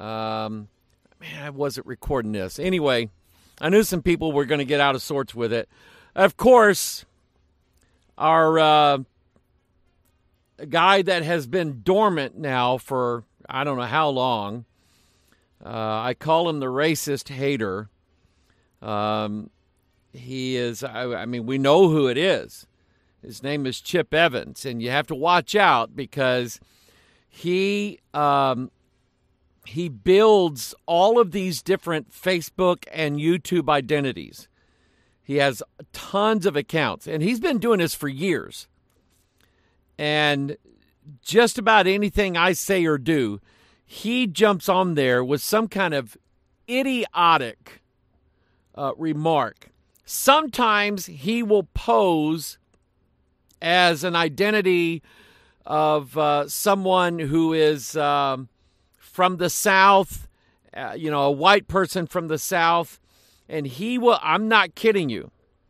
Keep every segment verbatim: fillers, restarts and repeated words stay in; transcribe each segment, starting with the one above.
Um, man, I wasn't recording this. Anyway, I knew some people were going to get out of sorts with it. Of course, our uh, guy that has been dormant now for I don't know how long, uh, I call him the racist hater. Um, he is, I, I mean, we know who it is. His name is Chip Evans, and you have to watch out because he um, he builds all of these different Facebook and YouTube identities. He has tons of accounts, and he's been doing this for years. And just about anything I say or do, he jumps on there with some kind of idiotic uh, remark. Sometimes he will pose as an identity of uh, someone who is um, from the South, uh, you know, a white person from the South, and he will, I'm not kidding you,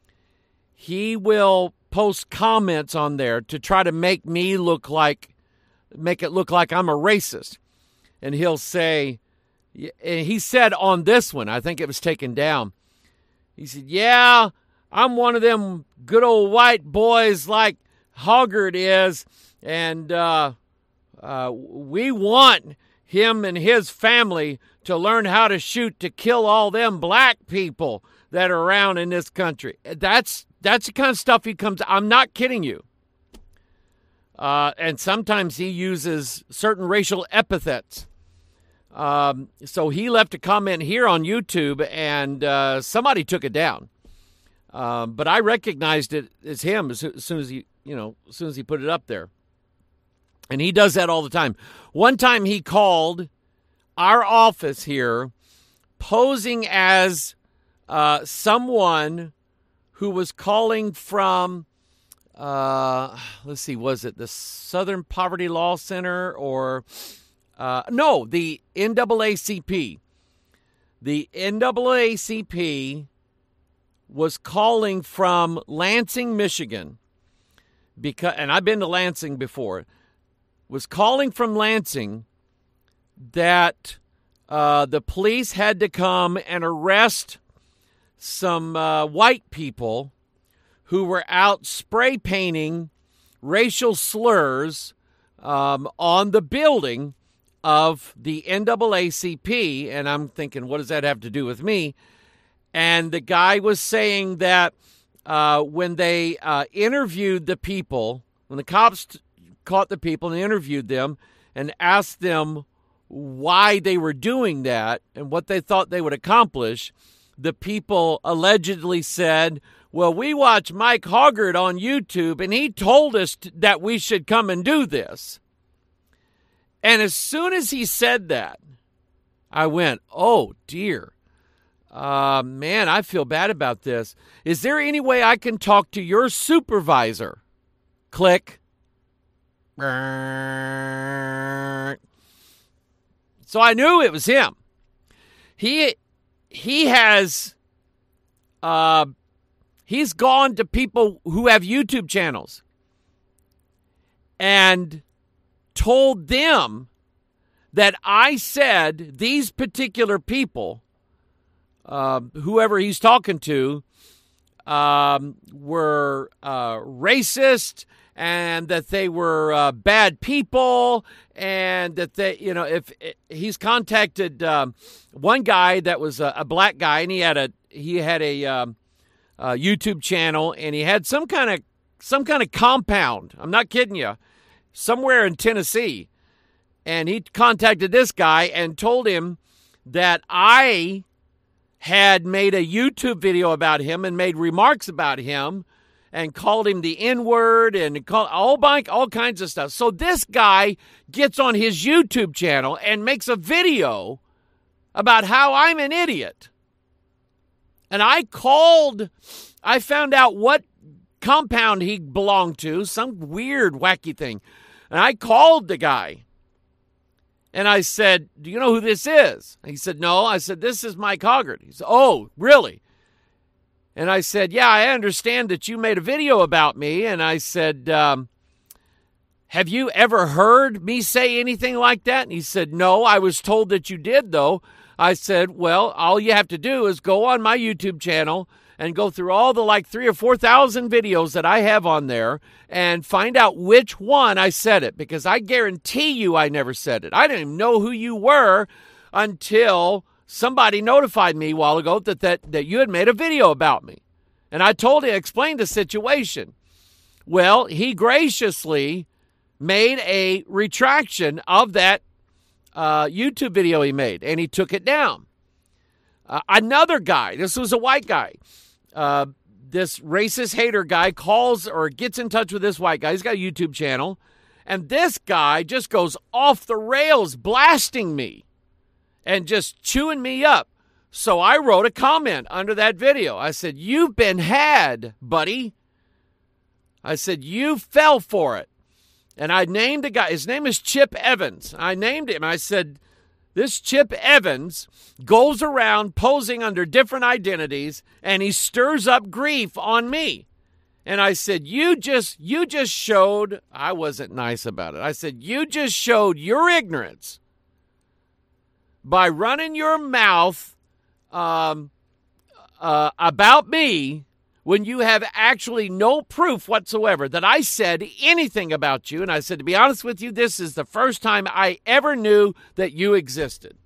he will post comments on there to try to make me look like, make it look like I'm a racist. And he'll say, and he said on this one, I think it was taken down, he said, yeah, I'm one of them good old white boys like Hoggard is, and uh, uh, we want him and his family to learn how to shoot to kill all them black people that are around in this country. That's that's the kind of stuff he comes. I'm not kidding you. Uh, and sometimes he uses certain racial epithets. Um, so he left a comment here on YouTube, and uh, somebody took it down. Um, but I recognized it as him as, as soon as he, you know, as soon as he put it up there. And he does that all the time. One time he called our office here posing as uh, someone who was calling from, uh, let's see, was it the Southern Poverty Law Center or, uh, no, the N double A C P. The N double A C P was calling from Lansing, Michigan, because, and I've been to Lansing before, was calling from Lansing that uh, the police had to come and arrest some uh, white people who were out spray painting racial slurs um, on the building of the N double A C P. And I'm thinking, what does that have to do with me? And the guy was saying that uh, when they uh, interviewed the people, when the cops t- caught the people and interviewed them and asked them why they were doing that and what they thought they would accomplish, the people allegedly said, well, we watched Mike Hoggard on YouTube, and he told us t- that we should come and do this. And as soon as he said that, I went, oh, dear. Uh, man, I feel bad about this. Is there any way I can talk to your supervisor? Click. So I knew it was him. He he has uh, he's gone to people who have YouTube channels and told them that I said these particular people, Uh, whoever he's talking to, um, were uh, racist, and that they were uh, bad people, and that they, you know, if, if he's contacted um, one guy that was a, a black guy, and he had a he had a, um, a YouTube channel, and he had some kind of some kind of compound. I'm not kidding you, somewhere in Tennessee, and he contacted this guy and told him that I had made a YouTube video about him and made remarks about him and called him the N-word and called all, all kinds of stuff. So this guy gets on his YouTube channel and makes a video about how I'm an idiot. And I called, I found out what compound he belonged to, some weird, wacky thing. And I called the guy. And I said, do you know who this is? He said, no. I said, this is Mike Hoggard. He said, oh, really? And I said, yeah, I understand that you made a video about me. And I said, um, have you ever heard me say anything like that? And he said, no, I was told that you did, though. I said, well, all you have to do is go on my YouTube channel and go through all the like three or four thousand videos that I have on there and find out which one I said it, because I guarantee you I never said it. I didn't even know who you were until somebody notified me a while ago that, that, that you had made a video about me. And I told him, explained the situation. Well, he graciously made a retraction of that uh, YouTube video he made, and he took it down. Uh, another guy, this was a white guy, uh, this racist hater guy calls or gets in touch with this white guy. He's got a YouTube channel, and this guy just goes off the rails, blasting me and just chewing me up. So I wrote a comment under that video. I said, you've been had, buddy. I said, you fell for it. And I named the guy. His name is Chip Evans. I named him. I said, this Chip Evans goes around posing under different identities, and he stirs up grief on me. And I said, you just, you just showed, I wasn't nice about it. I said, you just showed your ignorance by running your mouth um, uh, about me when you have actually no proof whatsoever that I said anything about you. And I said, to be honest with you, this is the first time I ever knew that you existed.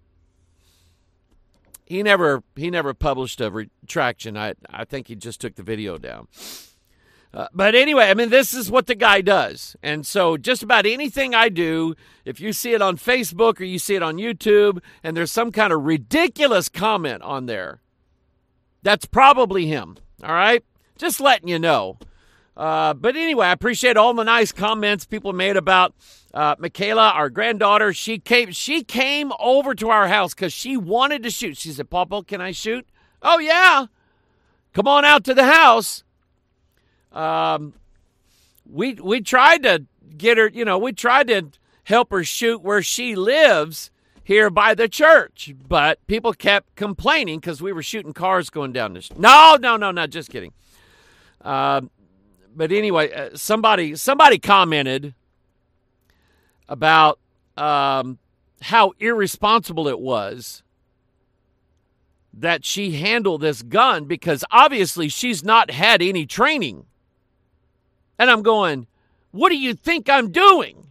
He never he never published a retraction. I, I think he just took the video down. Uh, but anyway, I mean, this is what the guy does. And so just about anything I do, if you see it on Facebook or you see it on YouTube and there's some kind of ridiculous comment on there, that's probably him. All right? Just letting you know. Uh, but anyway, I appreciate all the nice comments people made about uh, Michaela, our granddaughter. She came she came over to our house because she wanted to shoot. She said, Papa, can I shoot? Oh, yeah. Come on out to the house. Um, we we tried to get her, you know, we tried to help her shoot where she lives here by the church, but people kept complaining because we were shooting cars going down the street. No, no, no, no, just kidding. Uh, but anyway, uh, somebody somebody commented about um, how irresponsible it was that she handled this gun because obviously she's not had any training. And I'm going, what do you think I'm doing?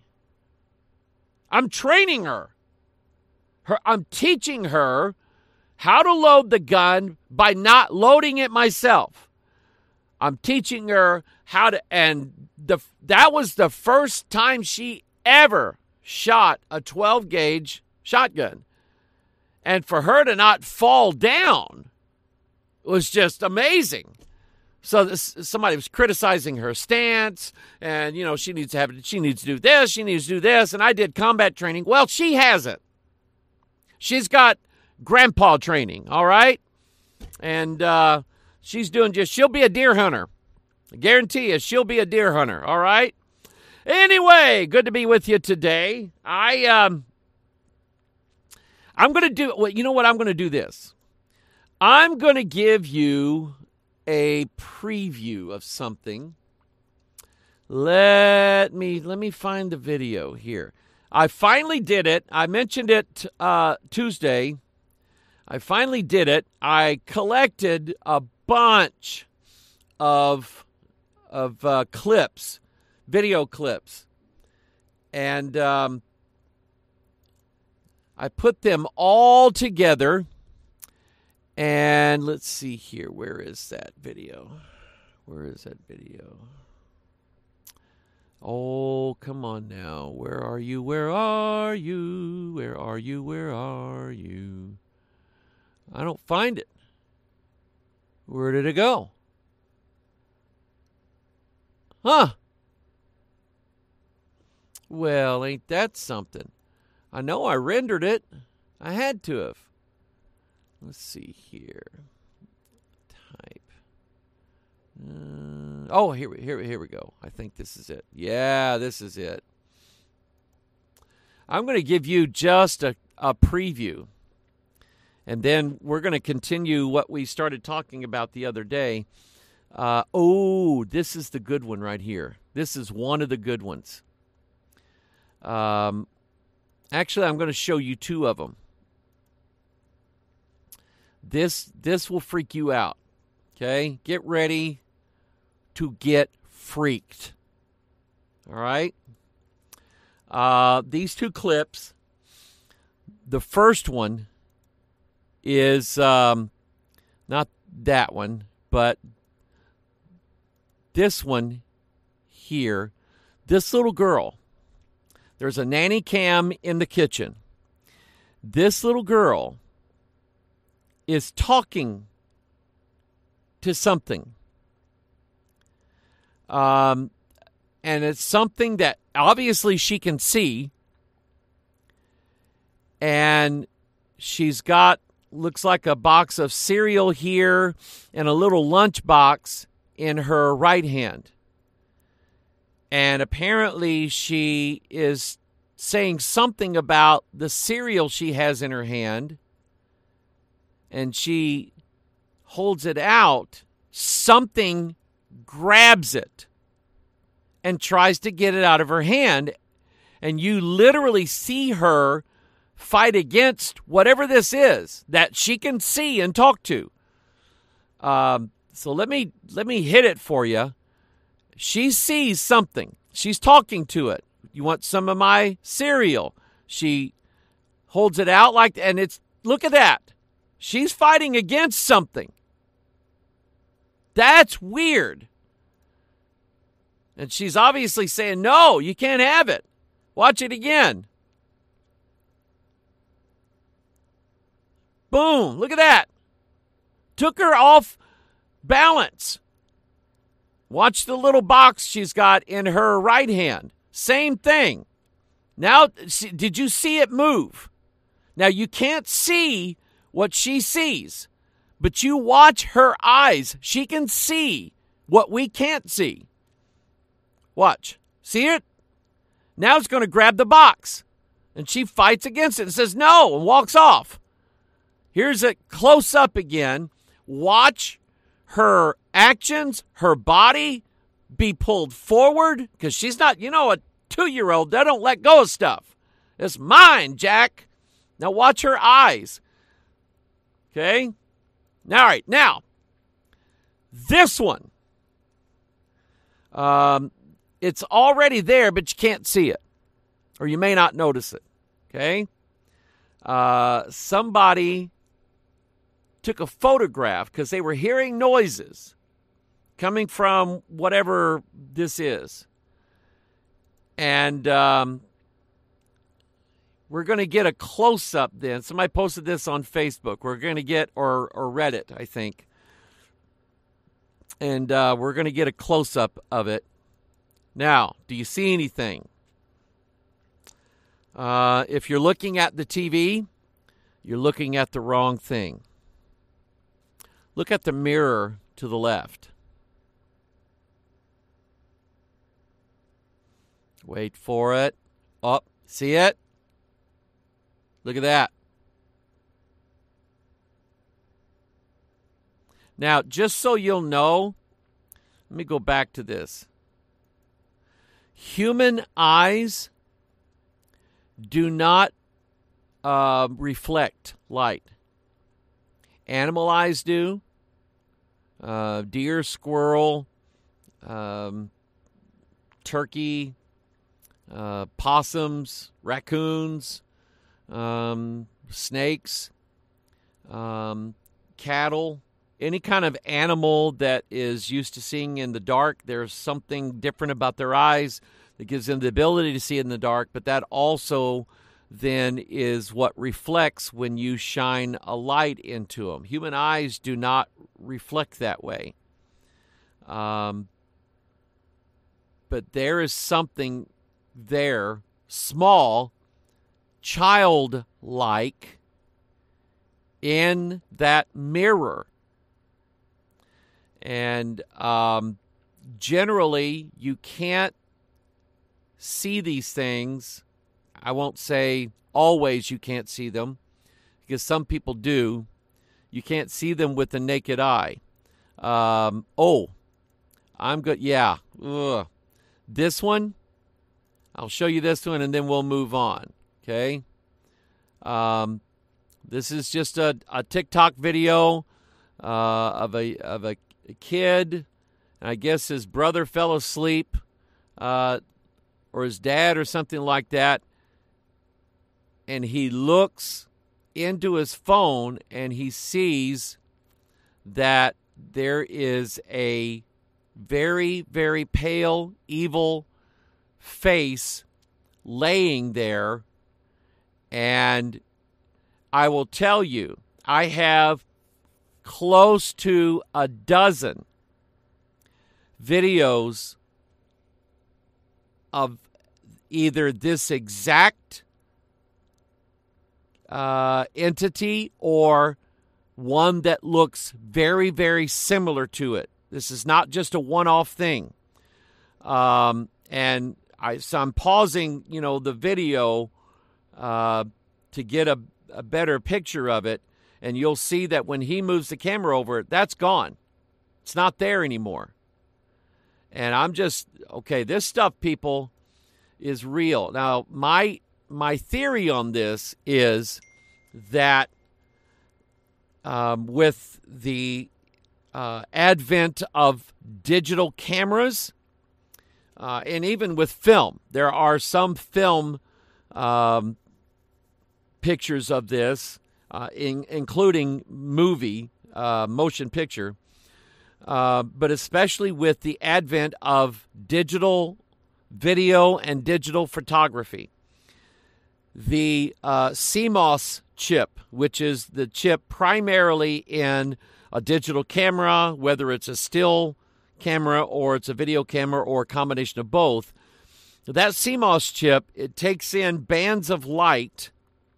I'm training her. Her, I'm teaching her how to load the gun by not loading it myself. I'm teaching her how to, and the that was the first time she ever shot a twelve gauge shotgun. And for her to not fall down was just amazing. So this, somebody was criticizing her stance, and you know she needs to have she needs to do this, she needs to do this, and I did combat training. Well, she hasn't. She's got grandpa training, all right, and uh, she's doing just she'll be a deer hunter. I guarantee you, she'll be a deer hunter, all right. Anyway, good to be with you today. I um, I'm gonna do well. You know what? I'm gonna do this. I'm gonna give you a preview of something. Let me let me find the video here. I finally did it. I mentioned it uh, Tuesday. I finally did it. I collected a bunch of of uh, clips, video clips, and um, I put them all together. And let's see here. Where is that video? Where is that video? Oh, come on now. Where are you? Where are you? Where are you? Where are you? I don't find it. Where did it go? Huh. Well, ain't that something? I know I rendered it. I had to have. Let's see here. Type. Uh, oh, here, here, here we go. I think this is it. Yeah, this is it. I'm going to give you just a, a preview. And then we're going to continue what we started talking about the other day. Uh, oh, this is the good one right here. This is one of the good ones. Um, actually, I'm going to show you two of them. This this will freak you out. Okay? Get ready to get freaked. All right? Uh, these two clips, the first one is um, not that one, but this one here. This little girl, there's a nanny cam in the kitchen. This little girl is talking to something. Um, and it's something that obviously she can see. And she's got, looks like a box of cereal here and a little lunch box in her right hand. And apparently she is saying something about the cereal she has in her hand. And she holds it out. Something grabs it and tries to get it out of her hand. And you literally see her fight against whatever this is that she can see and talk to. Um, so let me let me hit it for you. She sees something. She's talking to it. You want some of my cereal? She holds it out like, and it's, look at that. She's fighting against something. That's weird. And she's obviously saying, no, you can't have it. Watch it again. Boom, look at that. Took her off balance. Watch the little box she's got in her right hand. Same thing. Now, did you see it move? Now, you can't see what she sees, but you watch her eyes. She can see what we can't see. Watch. See it? Now it's going to grab the box, and she fights against it and says no and walks off. Here's a close-up again. Watch her actions, her body be pulled forward, because she's not, you know, a two-year-old. They don't let go of stuff. It's mine, Jack. Now watch her eyes. Okay? All right, now, this one. Um, it's already there, but you can't see it. Or you may not notice it. Okay? Uh, somebody took a photograph because they were hearing noises coming from whatever this is. And um, we're going to get a close-up then. Somebody posted this on Facebook. We're going to get, or, or Reddit, I think. And uh, we're going to get a close-up of it. Now, do you see anything? Uh, if you're looking at the T V, you're looking at the wrong thing. Look at the mirror to the left. Wait for it. Oh, see it? Look at that. Now, just so you'll know, let me go back to this. Human eyes do not uh, reflect light. Animal eyes do. Uh, deer, squirrel, um, turkey, uh, possums, raccoons, um, snakes, um, cattle, any kind of animal that is used to seeing in the dark. There's something different about their eyes that gives them the ability to see in the dark, but that also then is what reflects when you shine a light into them. Human eyes do not reflect that way. Um, but there is something there, small, childlike, in that mirror. And um, generally, you can't see these things. I won't say always you can't see them, because some people do. You can't see them with the naked eye. Um, oh, I'm good. Yeah. Ugh. This one, I'll show you this one, and then we'll move on, okay? Um, this is just a, a TikTok video uh, of a of a, a kid. I guess his brother fell asleep, uh, or his dad or something like that, and he looks into his phone, and he sees that there is a very, very pale, evil face laying there. And I will tell you, I have close to a dozen videos of either this exact uh, entity or one that looks very, very similar to it. This is not just a one-off thing. Um, and I, so I'm pausing, you know, the video uh, to get a, a better picture of it. And you'll see that when he moves the camera over it, that's gone. It's not there anymore. And I'm just, okay, this stuff, people, is real. Now, my my theory on this is that um, with the uh, advent of digital cameras, uh, and even with film, there are some film um, pictures of this, uh, in, including movie, uh, motion picture, uh, but especially with the advent of digital video and digital photography. The uh, C MOS chip, which is the chip primarily in a digital camera, whether it's a still camera or it's a video camera or a combination of both, that C MOS chip, it takes in bands of light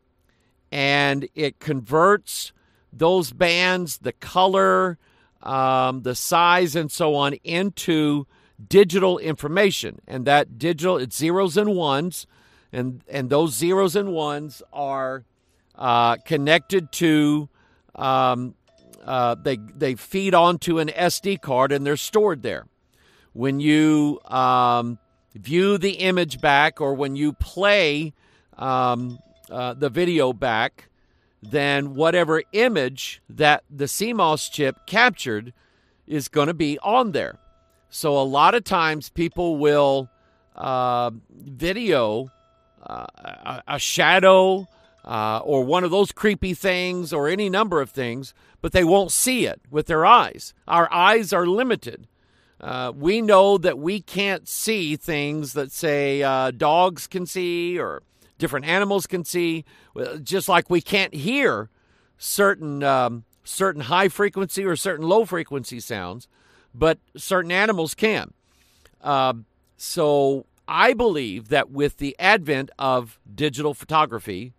and it converts those bands, the color, um, the size, and so on, into digital information. And that digital, it's zeros and ones, and and those zeros and ones are uh, connected to, um, uh, they they feed onto an S D card, and they're stored there. When you um, view the image back, or when you play um, uh, the video back, then whatever image that the C MOS chip captured is going to be on there. So a lot of times people will uh, video uh, a, a shadow uh, or one of those creepy things or any number of things, but they won't see it with their eyes. Our eyes are limited. Uh, we know that we can't see things that, say, uh, dogs can see or different animals can see, just like we can't hear certain um, certain high frequency or certain low frequency sounds, but certain animals can. Uh, so I believe that with the advent of digital photography,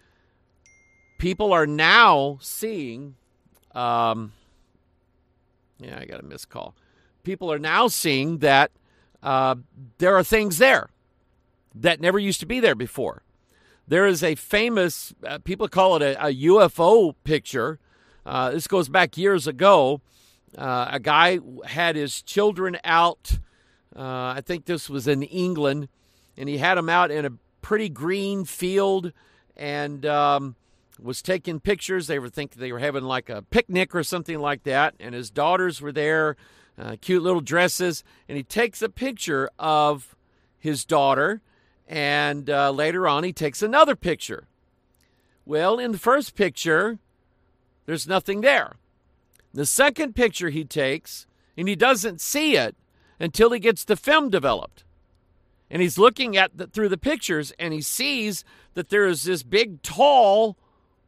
people are now seeing, um, yeah, I got a missed call. People are now seeing that uh, there are things there that never used to be there before. There is a famous, uh, people call it a, a U F O picture. Uh, this goes back years ago. Uh, a guy had his children out, uh, I think this was in England, and he had them out in a pretty green field and um, was taking pictures. They were thinking they were having like a picnic or something like that, and his daughters were there, uh, cute little dresses, and he takes a picture of his daughter, and uh, later on he takes another picture. Well, in the first picture, there's nothing there. The second picture he takes, and he doesn't see it until he gets the film developed. And he's looking at the, through the pictures, and he sees that there is this big, tall,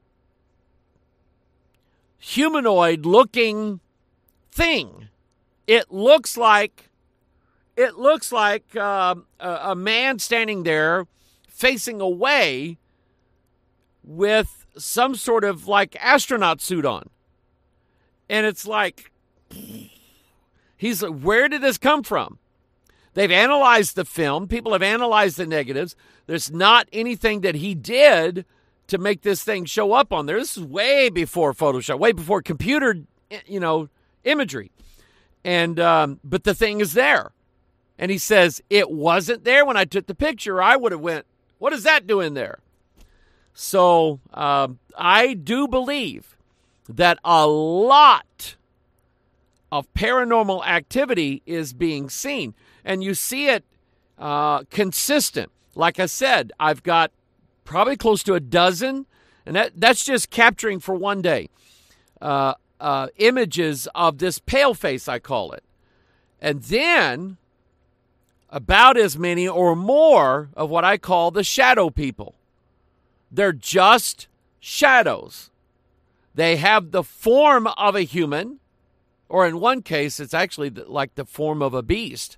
humanoid-looking thing. It looks like it looks like uh, a, a man standing there facing away with some sort of like astronaut suit on. And it's like, he's like, where did this come from? They've analyzed the film. People have analyzed the negatives. There's not anything that he did to make this thing show up on there. This is way before Photoshop, way before computer, you know, imagery. And um, but the thing is there. and he says, it wasn't there when I took the picture, I would have went, what is that doing there? So um, I do believe that a lot of paranormal activity is being seen. And you see it uh, consistent. Like I said, I've got probably close to a dozen, and that, that's just capturing for one day, uh, uh, images of this pale face, I call it. And then about as many or more of what I call the shadow people. They're just shadows. They have the form of a human, or in one case, it's actually like the form of a beast.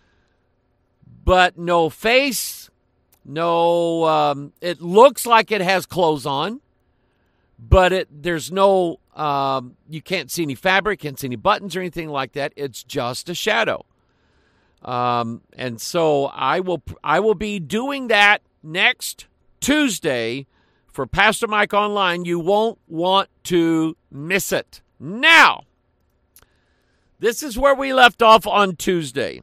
But no face, no, um, it looks like it has clothes on, but it there's no, um, you can't see any fabric, can't see any buttons or anything like that. It's just a shadow. Um, and so I will, I will be doing that next Tuesday for Pastor Mike Online. You won't want to miss it. Now, this is where we left off on Tuesday.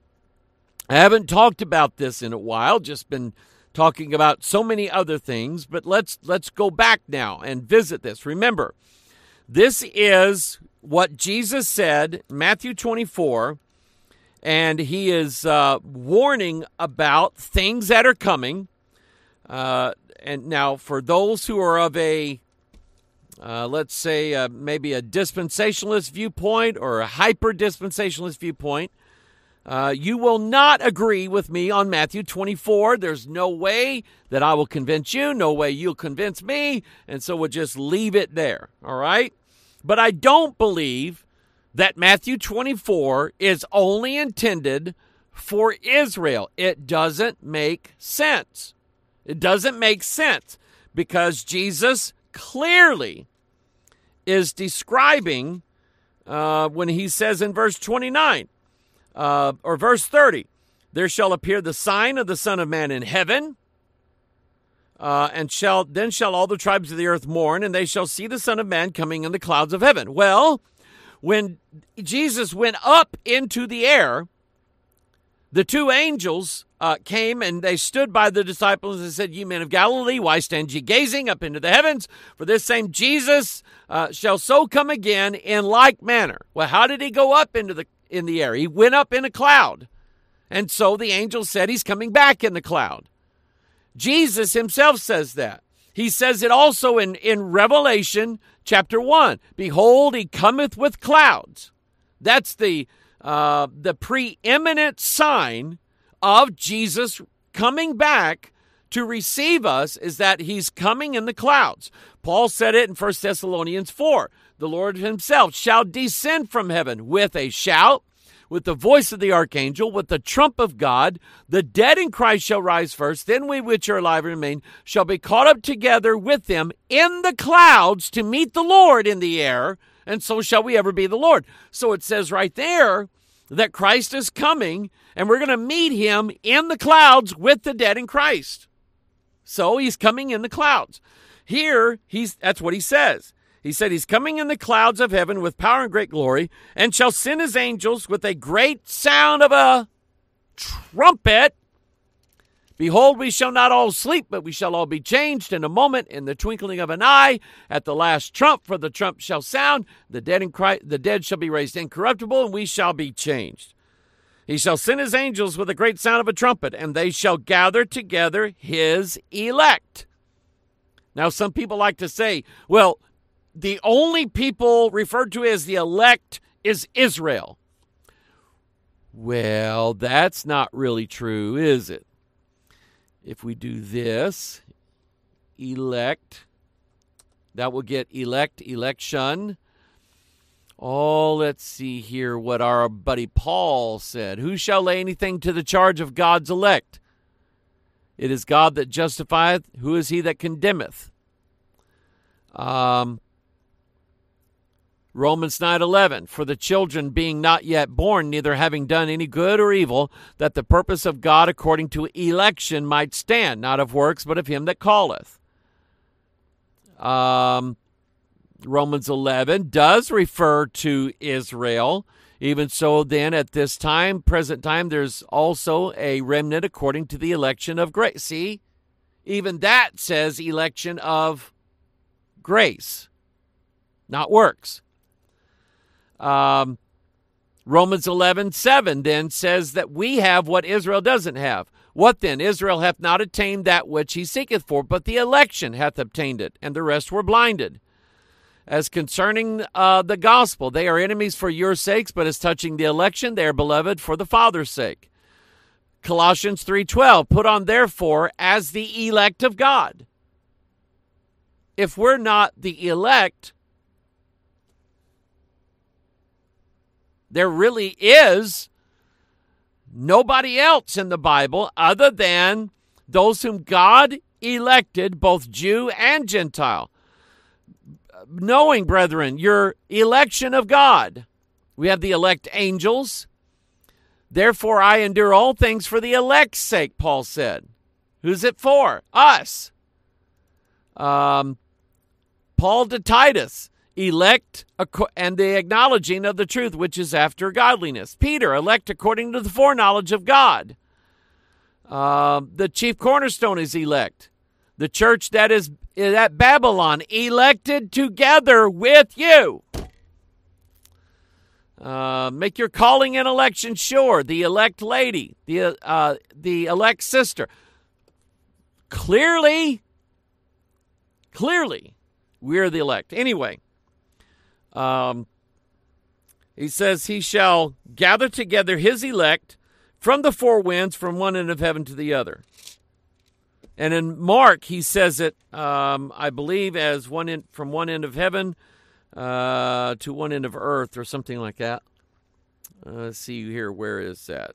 I haven't talked about this in a while, just been talking about so many other things, but let's let's go back now and visit this. Remember, this is what Jesus said, Matthew twenty-four, and he is uh, warning about things that are coming. Uh, and now, for those who are of a, uh, let's say, uh, maybe a dispensationalist viewpoint or a hyper-dispensationalist viewpoint, uh, you will not agree with me on Matthew twenty-four. There's no way that I will convince you, no way you'll convince me, and so we'll just leave it there, all right? But I don't believe that Matthew twenty-four is only intended for Israel. It doesn't make sense. It doesn't make sense because Jesus clearly is describing uh, when he says in verse twenty-nine uh, or verse thirty, there shall appear the sign of the Son of Man in heaven, uh, and shall then shall all the tribes of the earth mourn, and they shall see the Son of Man coming in the clouds of heaven. Well, when Jesus went up into the air, the two angels uh, came and they stood by the disciples and said, "Ye men of Galilee, why stand ye gazing up into the heavens? For this same Jesus uh, shall so come again in like manner." Well, how did he go up into the in the air? He went up in a cloud. And so the angel said he's coming back in the cloud. Jesus himself says that. He says it also in, in Revelation chapter one. Behold, he cometh with clouds. That's the uh, the preeminent sign of Jesus coming back to receive us, is that he's coming in the clouds. Paul said it in First Thessalonians four. The Lord himself shall descend from heaven with a shout, with the voice of the archangel, with the trump of God. The dead in Christ shall rise first. Then we which are alive and remain shall be caught up together with them in the clouds to meet the Lord in the air, and so shall we ever be the Lord. So it says right there that Christ is coming, and we're going to meet him in the clouds with the dead in Christ. So he's coming in the clouds. Here, he's that's what he says. He said he's coming in the clouds of heaven with power and great glory, and shall send his angels with a great sound of a trumpet. Behold, we shall not all sleep, but we shall all be changed in a moment, in the twinkling of an eye, at the last trump. For the trump shall sound, the dead in Christ, the dead shall be raised incorruptible, and we shall be changed. He shall send his angels with a great sound of a trumpet, and they shall gather together his elect. Now, some people like to say, well, the only people referred to as the elect is Israel. Well, that's not really true, is it? If we do this, elect, that will get elect, election. Oh, let's see here what our buddy Paul said. Who shall lay anything to the charge of God's elect? It is God that justifieth. Who is he that condemneth? Um, Romans nine eleven, for the children being not yet born, neither having done any good or evil, that the purpose of God according to election might stand, not of works, but of him that calleth. Um, Romans eleven does refer to Israel. Even so, then, at this time, present time, there's also a remnant according to the election of grace. See, even that says election of grace, not works. Um, Romans eleven seven then says that we have what Israel doesn't have. What then? Israel hath not attained that which he seeketh for, but the election hath obtained it, and the rest were blinded. As concerning uh, the gospel, they are enemies for your sakes, but as touching the election, they are beloved for the Father's sake. Colossians three twelve, put on therefore as the elect of God. If we're not the elect, there really is nobody else in the Bible other than those whom God elected, both Jew and Gentile. Knowing, brethren, your election of God. We have the elect angels. Therefore, I endure all things for the elect's sake, Paul said. Who's it for? Us. Um, Paul to Titus, elect and the acknowledging of the truth, which is after godliness. Peter, elect according to the foreknowledge of God. Uh, the chief cornerstone is elect. The church that is at Babylon, elected together with you. Uh, make your calling and election sure. The elect lady, the uh, the elect sister. Clearly, clearly, we're the elect. Anyway, um, he says he shall gather together his elect from the four winds, from one end of heaven to the other. And in Mark, he says it, um, I believe, as one end, from one end of heaven uh, to one end of earth, or something like that. Uh, let's see here. Where is that?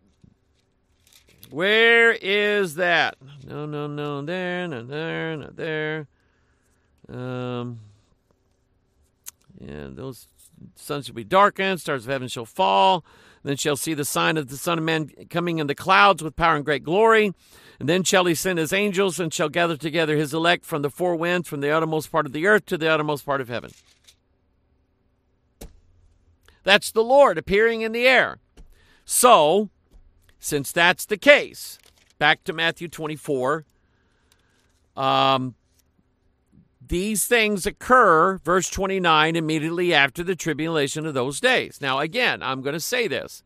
Where is that? No, no, no. There, no, there, no, there. Um, yeah, those suns shall be darkened, stars of heaven shall fall. Then shall see the sign of the Son of Man coming in the clouds with power and great glory. And then shall he send his angels and shall gather together his elect from the four winds, from the uttermost part of the earth to the uttermost part of heaven. That's the Lord appearing in the air. So, since that's the case, back to Matthew twenty-four, um, these things occur, verse twenty-nine, immediately after the tribulation of those days. Now, again, I'm going to say this.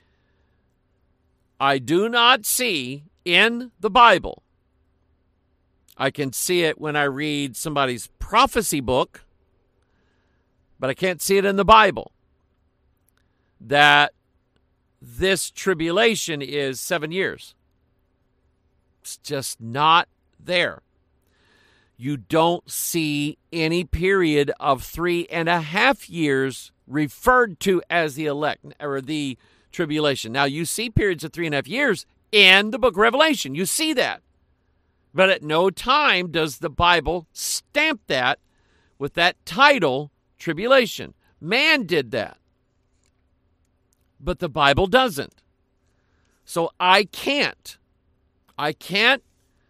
I do not see in the Bible, I can see it when I read somebody's prophecy book, but I can't see it in the Bible, that this tribulation is seven years. It's just not there. You don't see any period of three and a half years referred to as the elect or the tribulation. Now, you see periods of three and a half years in the book of Revelation. You see that. But at no time does the Bible stamp that with that title, tribulation. Man did that. But the Bible doesn't. So I can't. I can't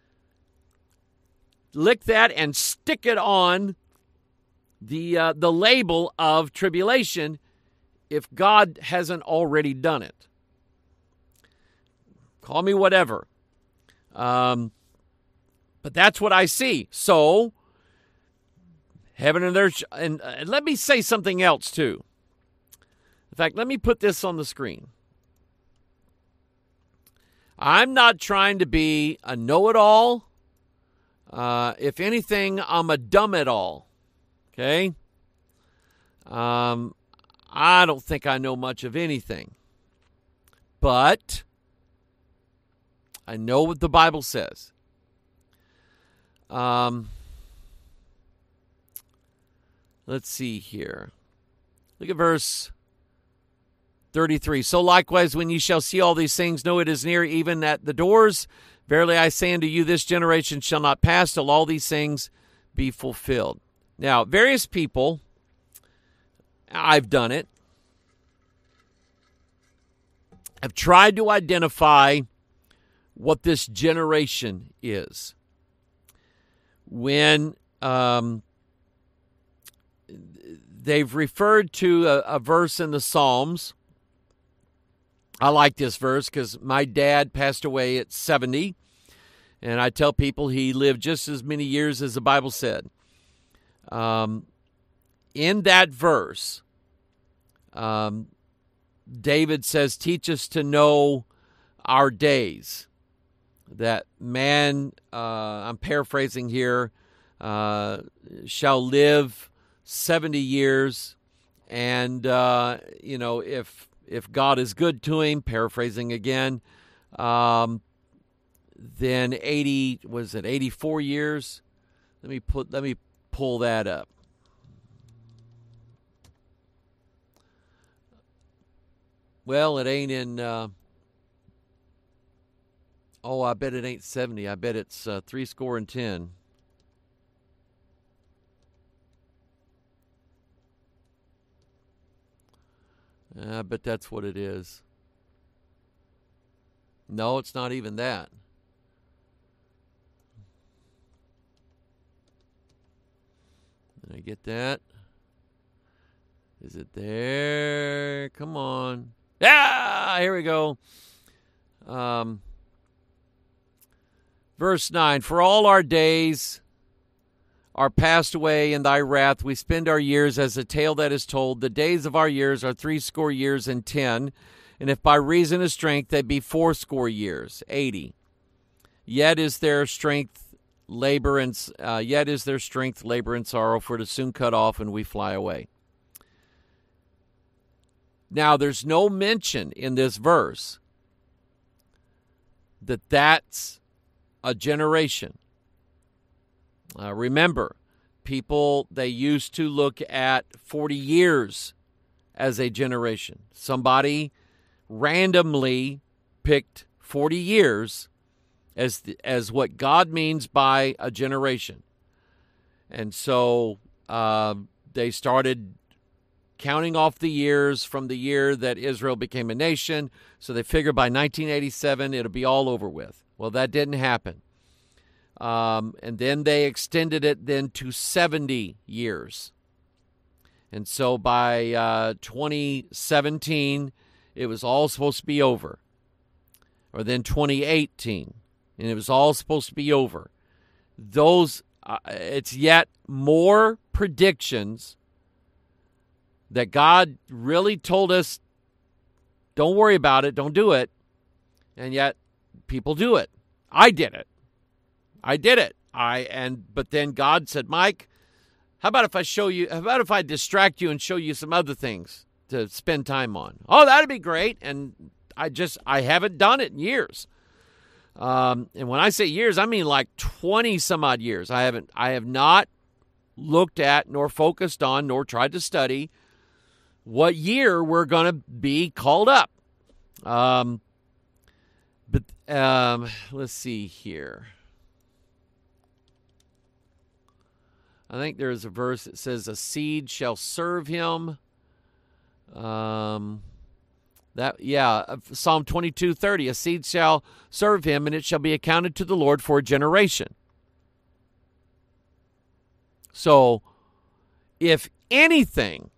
lick that and stick it on the uh, the label of tribulation if God hasn't already done it. Call me whatever. Um, but that's what I see. So, heaven and earth, and, uh, and let me say something else too. In fact, let me put this on the screen. I'm not trying to be a know-it-all. Uh, if anything, I'm a dumb-it-all. Okay? Um, I don't think I know much of anything. But I know what the Bible says. Um, let's see here. Look at verse thirty-three. So likewise, when ye shall see all these things, know it is near, even at the doors. Verily I say unto you, this generation shall not pass till all these things be fulfilled. Now, various people, I've done it, have tried to identify what this generation is. When um, they've referred to a, a verse in the Psalms. I like this verse because my dad passed away at seventy, and I tell people he lived just as many years as the Bible said. Um, in that verse, um, David says, teach us to know our days. That man, uh, I'm paraphrasing here, uh, shall live seventy years, and, uh, you know, if if God is good to him, paraphrasing again, um, then eighty, was it eighty-four years? Let me put, let me pull that up. Well, it ain't in, uh, oh, I bet it ain't seventy. I bet it's uh, three score and ten. I bet that's what it is. No, it's not even that. Did I get that? Is it there? Come on. Ah, here we go. Um, verse nine, for all our days are passed away in thy wrath. We spend our years as a tale that is told. The days of our years are threescore years and ten. And if by reason of strength they be fourscore years, eighty. Yet is their strength, labor, and uh, yet is their strength, labor, and sorrow, for it is soon cut off, and we fly away. Now, there's no mention in this verse that that's a generation. Uh, remember, people, they used to look at forty years as a generation. Somebody randomly picked forty years as the, as what God means by a generation. And so uh, they started counting off the years from the year that Israel became a nation. So they figured by nineteen eighty-seven, it'll be all over with. Well, that didn't happen. Um, and then they extended it then to seventy years. And so by uh, twenty seventeen, it was all supposed to be over. Or then twenty eighteen, and it was all supposed to be over. Those, uh, it's yet more predictions that God really told us, don't worry about it, don't do it. And yet people do it. I did it. I did it. I and but then God said, Mike, how about if I show you, how about if I distract you and show you some other things to spend time on? Oh, that'd be great. And I just, I haven't done it in years. Um, and when I say years, I mean like twenty some odd years. I haven't, I have not looked at, nor focused on, nor tried to study what year we're going to be called up. Um, but um, let's see here. I think there's a verse that says, a seed shall serve him. Um, that yeah, Psalm twenty-two thirty, a seed shall serve him, and it shall be accounted to the Lord for a generation. So, if anything,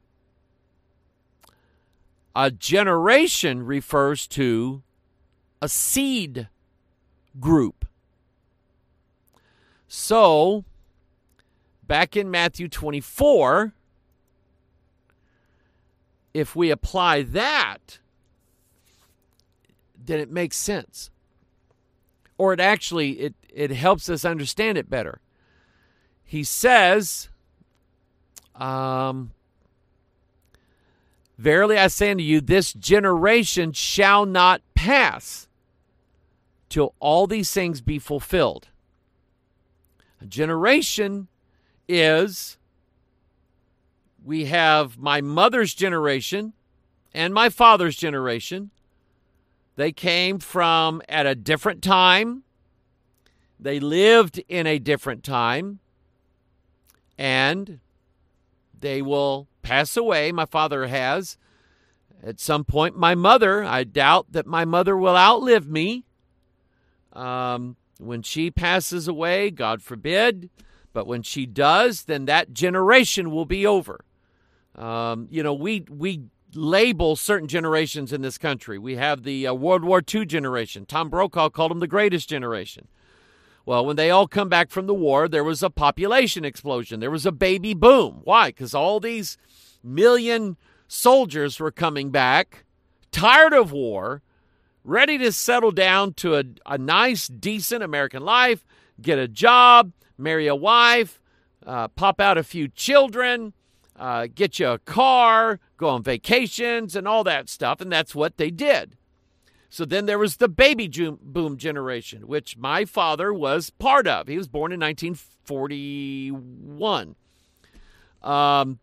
a generation refers to a seed group. So, back in Matthew twenty-four, if we apply that, then it makes sense. Or it actually, it, it helps us understand it better. He says, um, verily I say unto you, this generation shall not pass till all these things be fulfilled. A generation is, we have my mother's generation and my father's generation. They came from at a different time. They lived in a different time. And they will pass away. My father has. At some point, my mother, I doubt that my mother will outlive me. Um, when she passes away, God forbid, but when she does, then that generation will be over. Um, you know, we we label certain generations in this country. We have the uh, World War Two generation. Tom Brokaw called them the greatest generation. Well, when they all come back from the war, there was a population explosion. There was a baby boom. Why? Because all these million soldiers were coming back, tired of war, ready to settle down to a, a nice, decent American life, get a job, marry a wife, uh, pop out a few children, uh, get you a car, go on vacations, and all that stuff. And that's what they did. So then there was the baby boom generation, which my father was part of. He was born in nineteen forty-one. Um,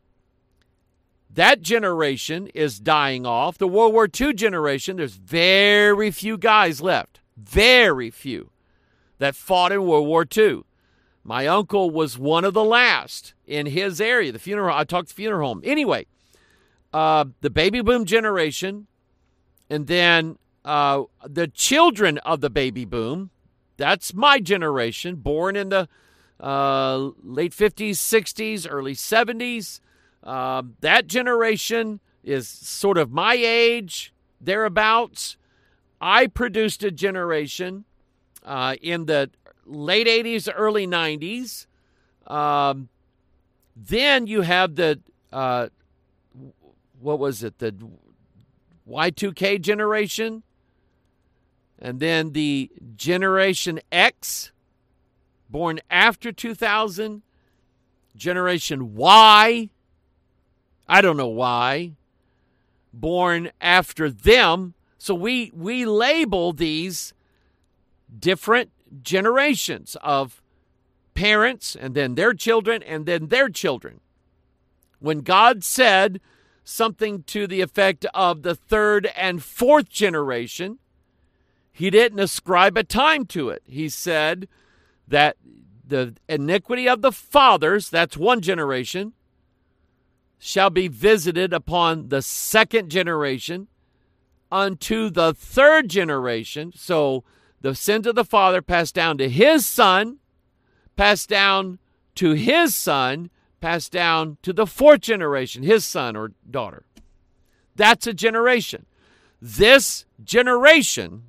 that generation is dying off. The World War Two generation, there's very few guys left. Very few that fought in World War Two. My uncle was one of the last in his area, the funeral. I talked to funeral home. Anyway, uh, the baby boom generation, and then Uh, the children of the baby boom, that's my generation, born in the uh, late fifties, sixties, early seventies. Uh, that generation is sort of my age, thereabouts. I produced a generation uh, in the late eighties, early nineties. Um, then you have the, uh, what was it, the Y two K generation. And then the Generation X, born after two thousand. Generation Y, I don't know why, born after them. So we, we label these different generations of parents and then their children and then their children. When God said something to the effect of the third and fourth generation, He didn't ascribe a time to it. He said that the iniquity of the fathers, that's one generation, shall be visited upon the second generation unto the third generation. So the sins of the father passed down to his son, passed down to his son, passed down to the fourth generation, his son or daughter. That's a generation. This generation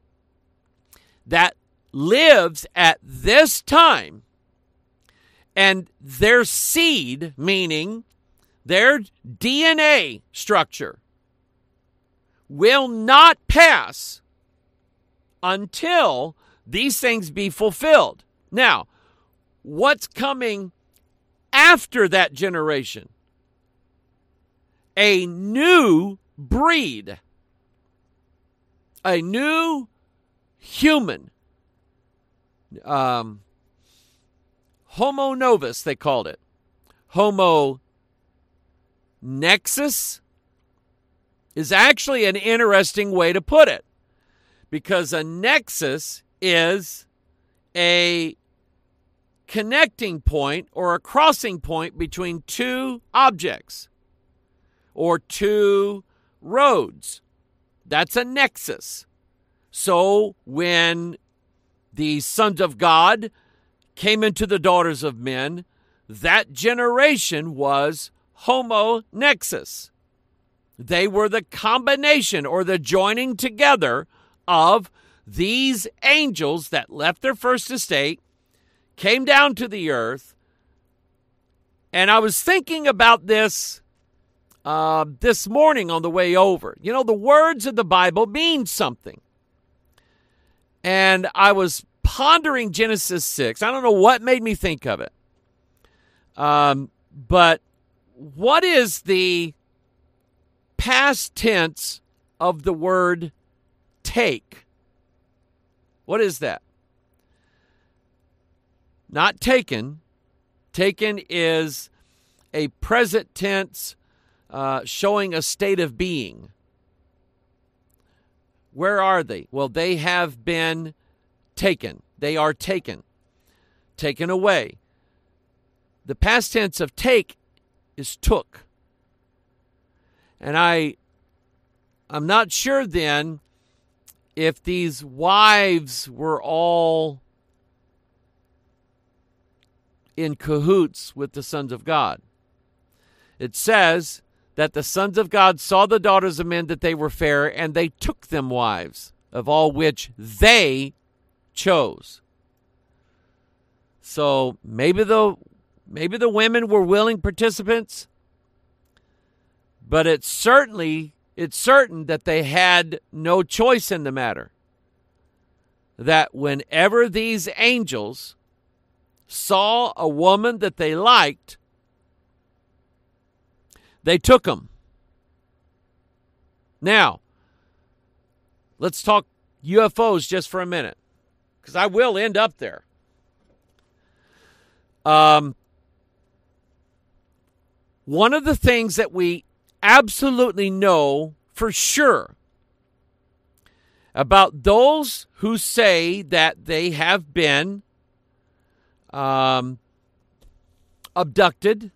that lives at this time, and their seed, meaning their D N A structure, will not pass until these things be fulfilled. Now, what's coming after that generation? A new breed. A new human. Um, Homo novus, they called it. Homo nexus is actually an interesting way to put it, because a nexus is a connecting point or a crossing point between two objects or two roads. That's a nexus. So when the sons of God came into the daughters of men, that generation was Homo nexus. They were the combination or the joining together of these angels that left their first estate, came down to the earth. And I was thinking about this uh, this morning on the way over. You know, the words of the Bible mean something. And I was pondering Genesis six. I don't know what made me think of it. Um, but what is the past tense of the word take? What is that? Not taken. Taken is a present tense uh, showing a state of being. Where are they? Well, they have been taken. They are taken. Taken away. The past tense of take is took. And I, I'm not sure then if these wives were all in cahoots with the sons of God. it says that the sons of God saw the daughters of men that they were fair, and they took them wives, of all which they chose. So maybe the maybe the women were willing participants, but it's certainly it's certain that they had no choice in the matter. That whenever these angels saw a woman that they liked, they took them. Now, let's talk U F Os just for a minute, because I will end up there. Um, one of the things that we absolutely know for sure about those who say that they have been um, abducted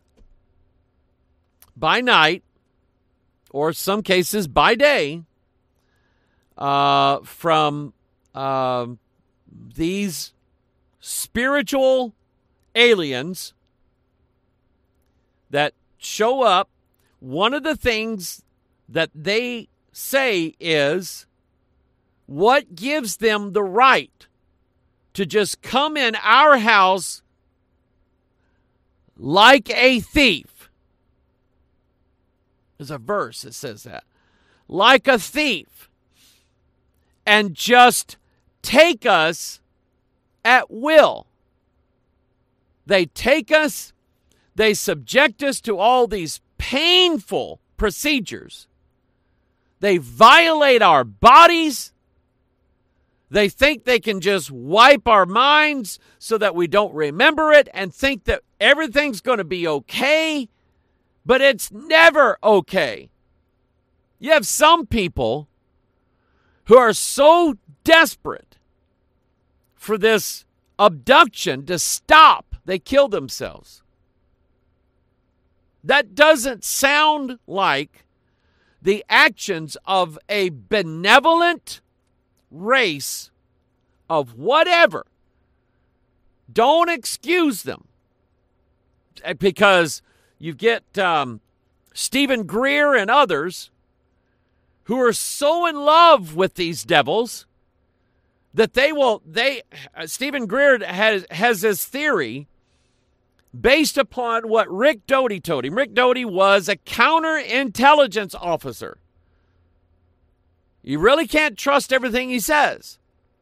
by night, or some cases by day, uh, from uh, these spiritual aliens that show up, one of the things that they say is, what gives them the right to just come in our house like a thief? There's a verse that says that. Like a thief. And just take us at will. They take us, they subject us to all these painful procedures. They violate our bodies. They think they can just wipe our minds so that we don't remember it and think that everything's going to be okay. But it's never okay. You have some people who are so desperate for this abduction to stop, they kill themselves. That doesn't sound like the actions of a benevolent race of whatever. Don't excuse them, because you get um, Stephen Greer and others who are so in love with these devils that they will, they, uh, Stephen Greer has, has his theory based upon what Rick Doty told him. Rick Doty was a counterintelligence officer. You really can't trust everything he says.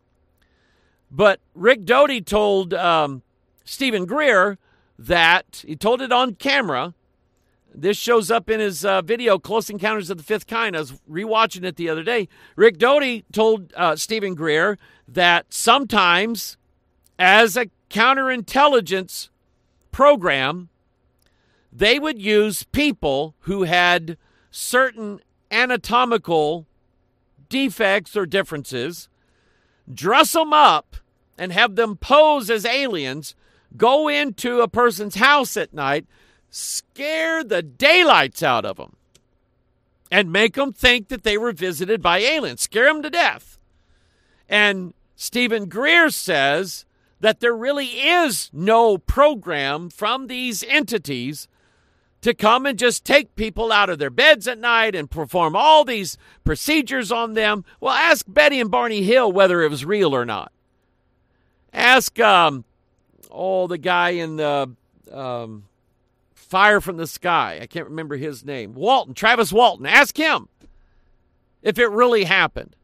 But Rick Doty told um, Stephen Greer that, he told it on camera. This shows up in his uh, video, Close Encounters of the Fifth Kind. I was rewatching it the other day. Rick Doty told uh, Stephen Greer that sometimes, as a counterintelligence program, they would use people who had certain anatomical defects or differences, dress them up, and have them pose as aliens, go into a person's house at night, scare the daylights out of them, and make them think that they were visited by aliens, scare them to death. And Stephen Greer says that there really is no program from these entities to come and just take people out of their beds at night and perform all these procedures on them. Well, ask Betty and Barney Hill whether it was real or not. Ask, um, oh, the guy in the um, Fire from the Sky. I can't remember his name. Walton, Travis Walton. Ask him if it really happened.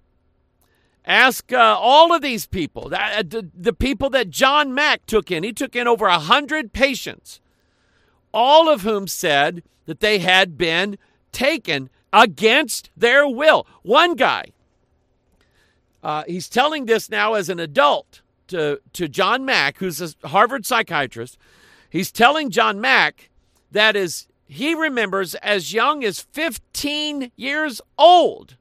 Ask uh, all of these people, uh, the, the people that John Mack took in. He took in over one hundred patients, all of whom said that they had been taken against their will. One guy, uh, he's telling this now as an adult to, to John Mack, who's a Harvard psychiatrist. He's telling John Mack that is, he remembers as young as fifteen years old,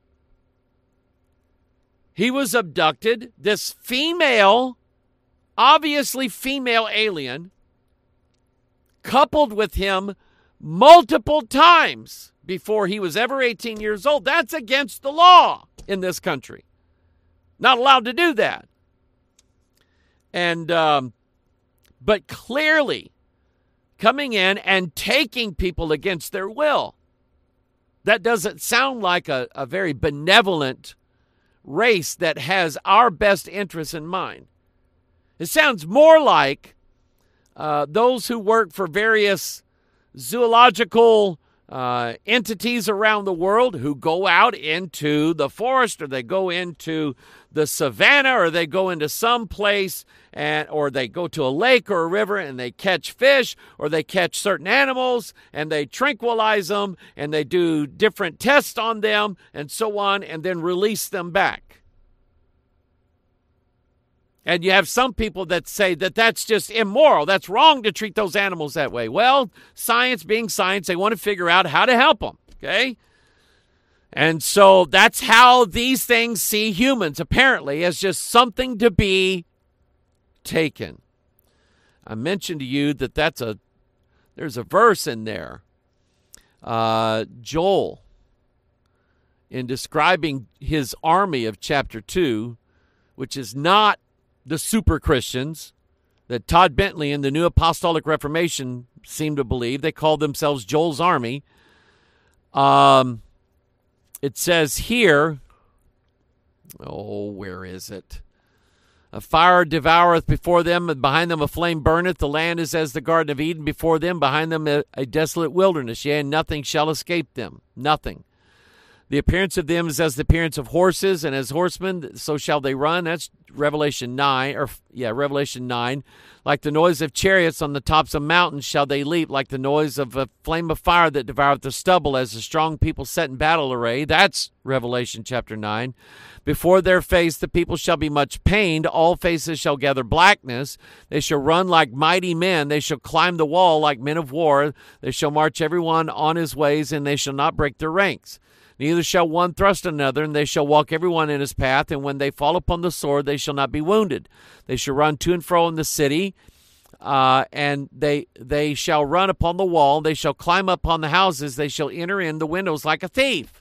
he was abducted. This female, obviously female alien, coupled with him multiple times before he was ever eighteen years old. That's against the law in this country. Not allowed to do that. And, um, but clearly, coming in and taking people against their will. That doesn't sound like a, a very benevolent race that has our best interests in mind. It sounds more like uh, those who work for various zoological uh, entities around the world who go out into the forest, or they go into the savannah, or they go into some place, and or they go to a lake or a river and they catch fish, or they catch certain animals and they tranquilize them and they do different tests on them and so on, and then release them back. And you have some people that say that that's just immoral. That's wrong to treat those animals that way. Well, science being science, they want to figure out how to help them, okay? And so that's how these things see humans, apparently, as just something to be taken. I mentioned to you that that's a, there's a verse in there. Uh, Joel, in describing his army of chapter two, which is not the super Christians that Todd Bentley and the New Apostolic Reformation seem to believe. They call themselves Joel's army. Um, it says here, oh, where is it? A fire devoureth before them, and behind them a flame burneth. The land is as the Garden of Eden before them, behind them a, a desolate wilderness. Yea, and nothing shall escape them. Nothing. The appearance of them is as the appearance of horses, and as horsemen, so shall they run. That's Revelation nine, or yeah, Revelation nine. Like the noise of chariots on the tops of mountains shall they leap, like the noise of a flame of fire that devoureth the stubble, as the strong people set in battle array. That's Revelation chapter nine. Before their face the people shall be much pained. All faces shall gather blackness. They shall run like mighty men. They shall climb the wall like men of war. They shall march every one on his ways, and they shall not break their ranks. Neither shall one thrust another, and they shall walk every one in his path. And when they fall upon the sword, they shall not be wounded. They shall run to and fro in the city, uh, and they they shall run upon the wall. They shall climb upon the houses. They shall enter in the windows like a thief.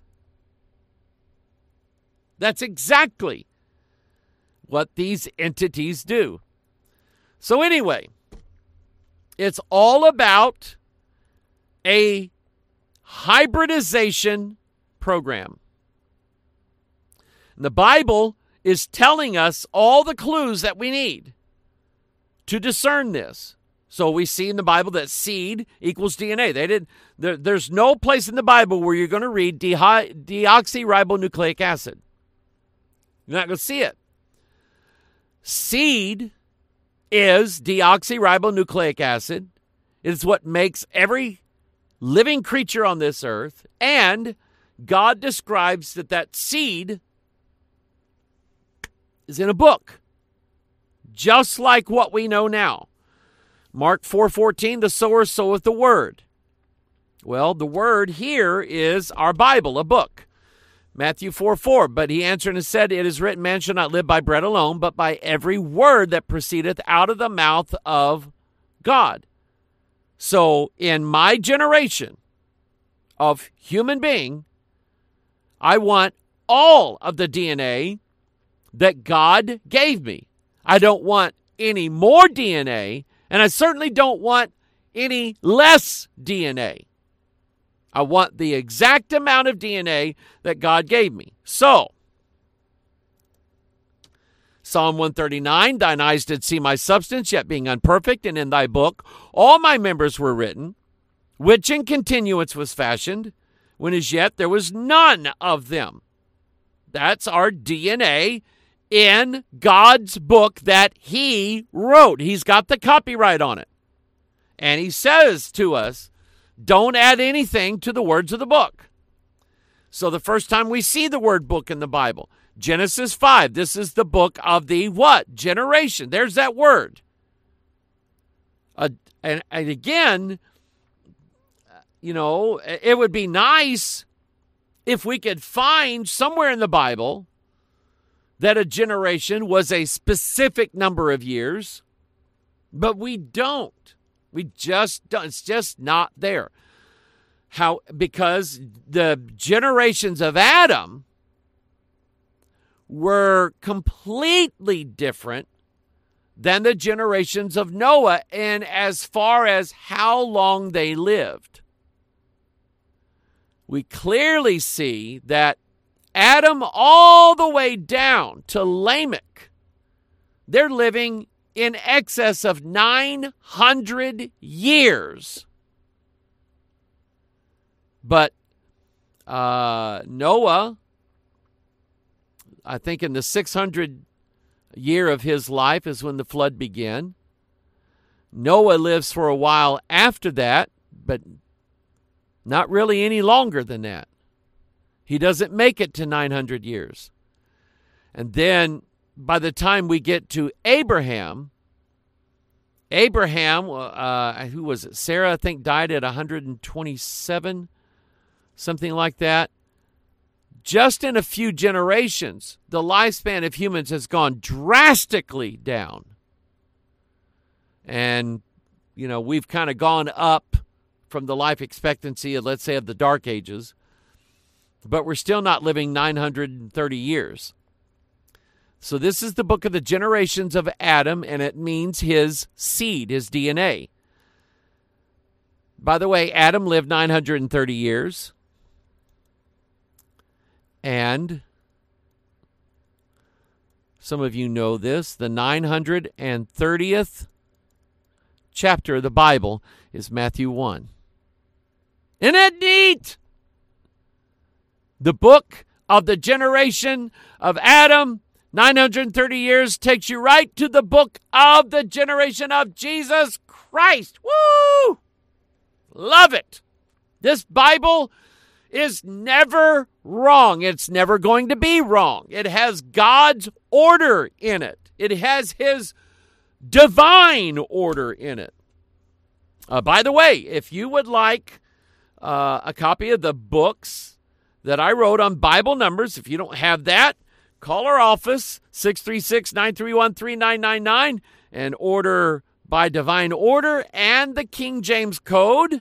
That's exactly what these entities do. So anyway, it's all about a hybridization program. And the Bible is telling us all the clues that we need to discern this. So we see in the Bible that seed equals D N A. They did. There, there's no place in the Bible where you're going to read de- deoxyribonucleic acid. You're not going to see it. Seed is deoxyribonucleic acid. It is what makes every living creature on this earth, and God describes that that seed is in a book, just like what we know now. Mark four fourteen, the sower soweth the word. Well, the word here is our Bible, a book. Matthew four four, but he answered and said, it is written, man shall not live by bread alone, but by every word that proceedeth out of the mouth of God. So in my generation of human being, I want all of the D N A that God gave me. I don't want any more D N A, and I certainly don't want any less D N A. I want the exact amount of D N A that God gave me. So, Psalm one thirty-nine, thine eyes did see my substance, yet being unperfect, and in thy book all my members were written, which in continuance was fashioned, when as yet there was none of them. That's our D N A in God's book that he wrote. He's got the copyright on it. And he says to us, don't add anything to the words of the book. So the first time we see the word book in the Bible, Genesis five, this is the book of the what? Generation. There's that word. Uh, and, and again, you know, it would be nice if we could find somewhere in the Bible that a generation was a specific number of years, but we don't. We just don't. It's just not there. How? Because the generations of Adam were completely different than the generations of Noah in as far as how long they lived. We clearly see that Adam all the way down to Lamech, they're living in excess of nine hundred years. But uh, Noah, I think in the six hundredth year of his life is when the flood began. Noah lives for a while after that, but not really any longer than that. He doesn't make it to nine hundred years. And then by the time we get to Abraham, Abraham, uh, who was it? Sarah, I think, died at one hundred twenty-seven, something like that. Just in a few generations, the lifespan of humans has gone drastically down. And, you know, we've kind of gone up from the life expectancy of, let's say, of the Dark Ages, but we're still not living nine hundred thirty years. So this is the book of the generations of Adam, and it means his seed, his D N A. By the way, Adam lived nine hundred thirty years. And some of you know this, the nine hundred thirtieth chapter of the Bible is Matthew one. Isn't that neat? The book of the generation of Adam, nine hundred thirty years, takes you right to the book of the generation of Jesus Christ. Woo! Love it. This Bible is never wrong. It's never going to be wrong. It has God's order in it. It has his divine order in it. Uh, by the way, if you would like uh, a copy of the books that I wrote on Bible numbers, if you don't have that, call our office, six three six, nine three one, three nine nine nine, and order by divine order and the King James Code,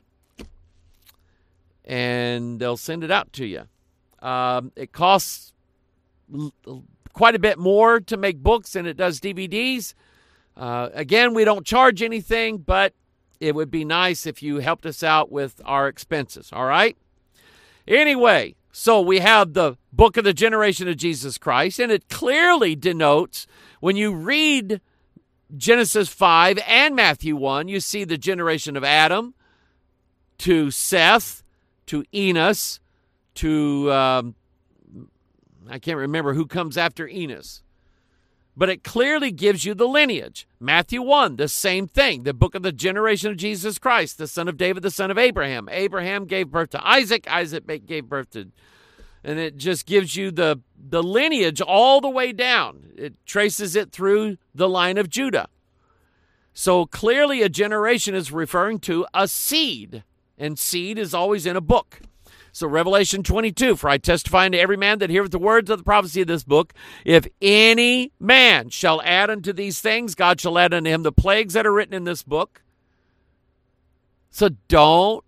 and they'll send it out to you. Um, it costs l- quite a bit more to make books than it does D V Ds. Uh, again, we don't charge anything, but it would be nice if you helped us out with our expenses, all right? Anyway, so we have the book of the generation of Jesus Christ, and it clearly denotes, when you read Genesis five and Matthew one, you see the generation of Adam to Seth, to Enos, to, um, I can't remember who comes after Enos. But it clearly gives you the lineage. Matthew one, the same thing. The book of the generation of Jesus Christ, the son of David, the son of Abraham. Abraham gave birth to Isaac. Isaac gave birth to, and it just gives you the, the lineage all the way down. It traces it through the line of Judah. So clearly a generation is referring to a seed. And seed is always in a book. So Revelation twenty-two, for I testify unto every man that heareth the words of the prophecy of this book, if any man shall add unto these things, God shall add unto him the plagues that are written in this book. So don't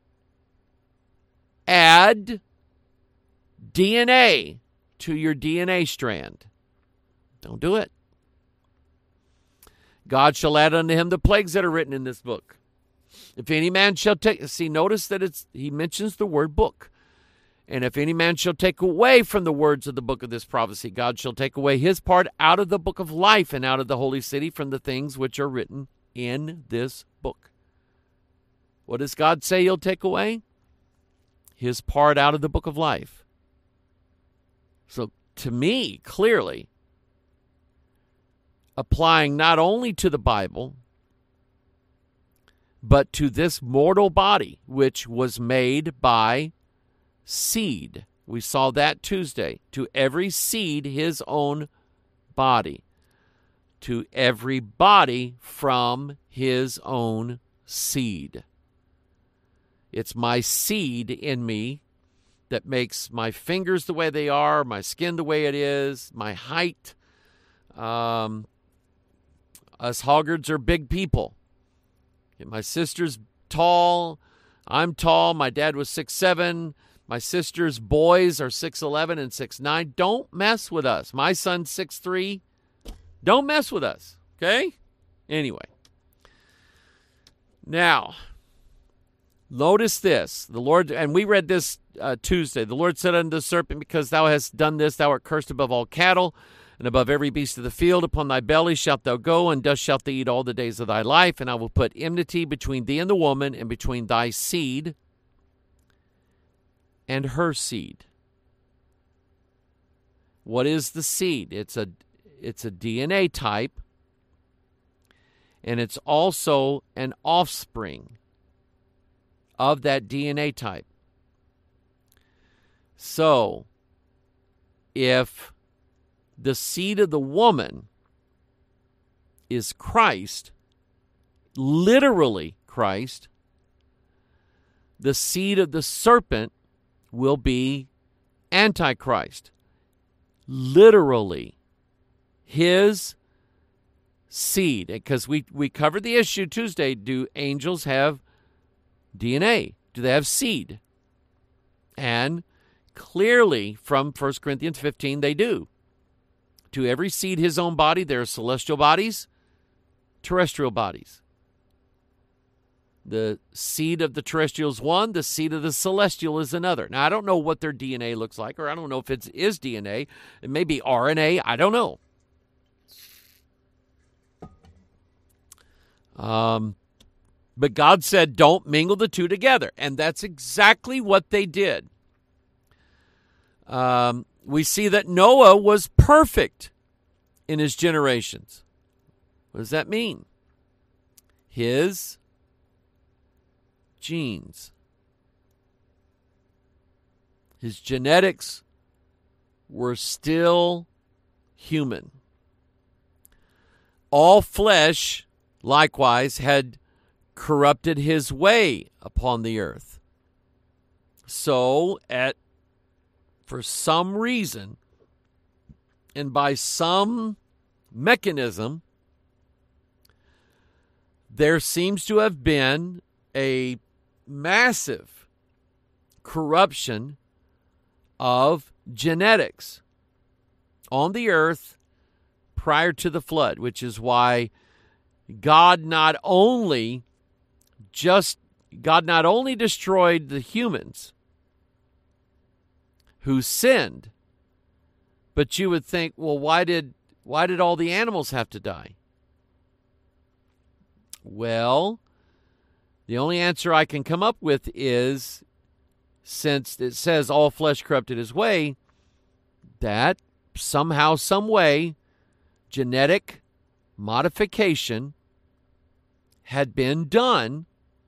add D N A to your D N A strand. Don't do it. God shall add unto him the plagues that are written in this book. If any man shall take, see, notice that it's he mentions the word book. And if any man shall take away from the words of the book of this prophecy, God shall take away his part out of the book of life and out of the holy city from the things which are written in this book. What does God say he'll take away? His part out of the book of life. So to me, clearly, applying not only to the Bible, but to this mortal body, which was made by seed. We saw that Tuesday. To every seed, his own body. To every body from his own seed. It's my seed in me that makes my fingers the way they are, my skin the way it is, my height. Um, us hoggards are big people. My sister's tall. I'm tall. My dad was six seven. My sister's boys are six eleven and six nine. Don't mess with us. My son's six three. Don't mess with us, okay? Anyway. Now, notice this. The Lord, and we read this uh, Tuesday. The Lord said unto the serpent, because thou hast done this, thou art cursed above all cattle, and above every beast of the field. Upon thy belly shalt thou go, and dust shalt thou eat all the days of thy life. And I will put enmity between thee and the woman, and between thy seed and her seed. What is the seed? It's a, it's a D N A type, and it's also an offspring of that D N A type. So, if the seed of the woman is Christ, literally Christ, the seed of the serpent will be Antichrist, literally his seed. Because we, we covered the issue Tuesday, do angels have D N A? Do they have seed? And clearly from First Corinthians fifteen, they do. To every seed his own body, there are celestial bodies, terrestrial bodies. The seed of the terrestrial is one, the seed of the celestial is another. Now, I don't know what their D N A looks like, or I don't know if it is D N A. It may be R N A. I don't know. Um, but God said, don't mingle the two together. And that's exactly what they did. Um, we see that Noah was perfect in his generations. What does that mean? His genes, his genetics were still human. All flesh, likewise, had corrupted his way upon the earth. So, at for some reason, and by some mechanism, there seems to have been a massive corruption of genetics on the earth prior to the flood, which is why God not only just God not only destroyed the humans who sinned, but you would think, well, why did why did all the animals have to die? Well, the only answer I can come up with is, since it says all flesh corrupted his way, that somehow, some way, genetic modification had been done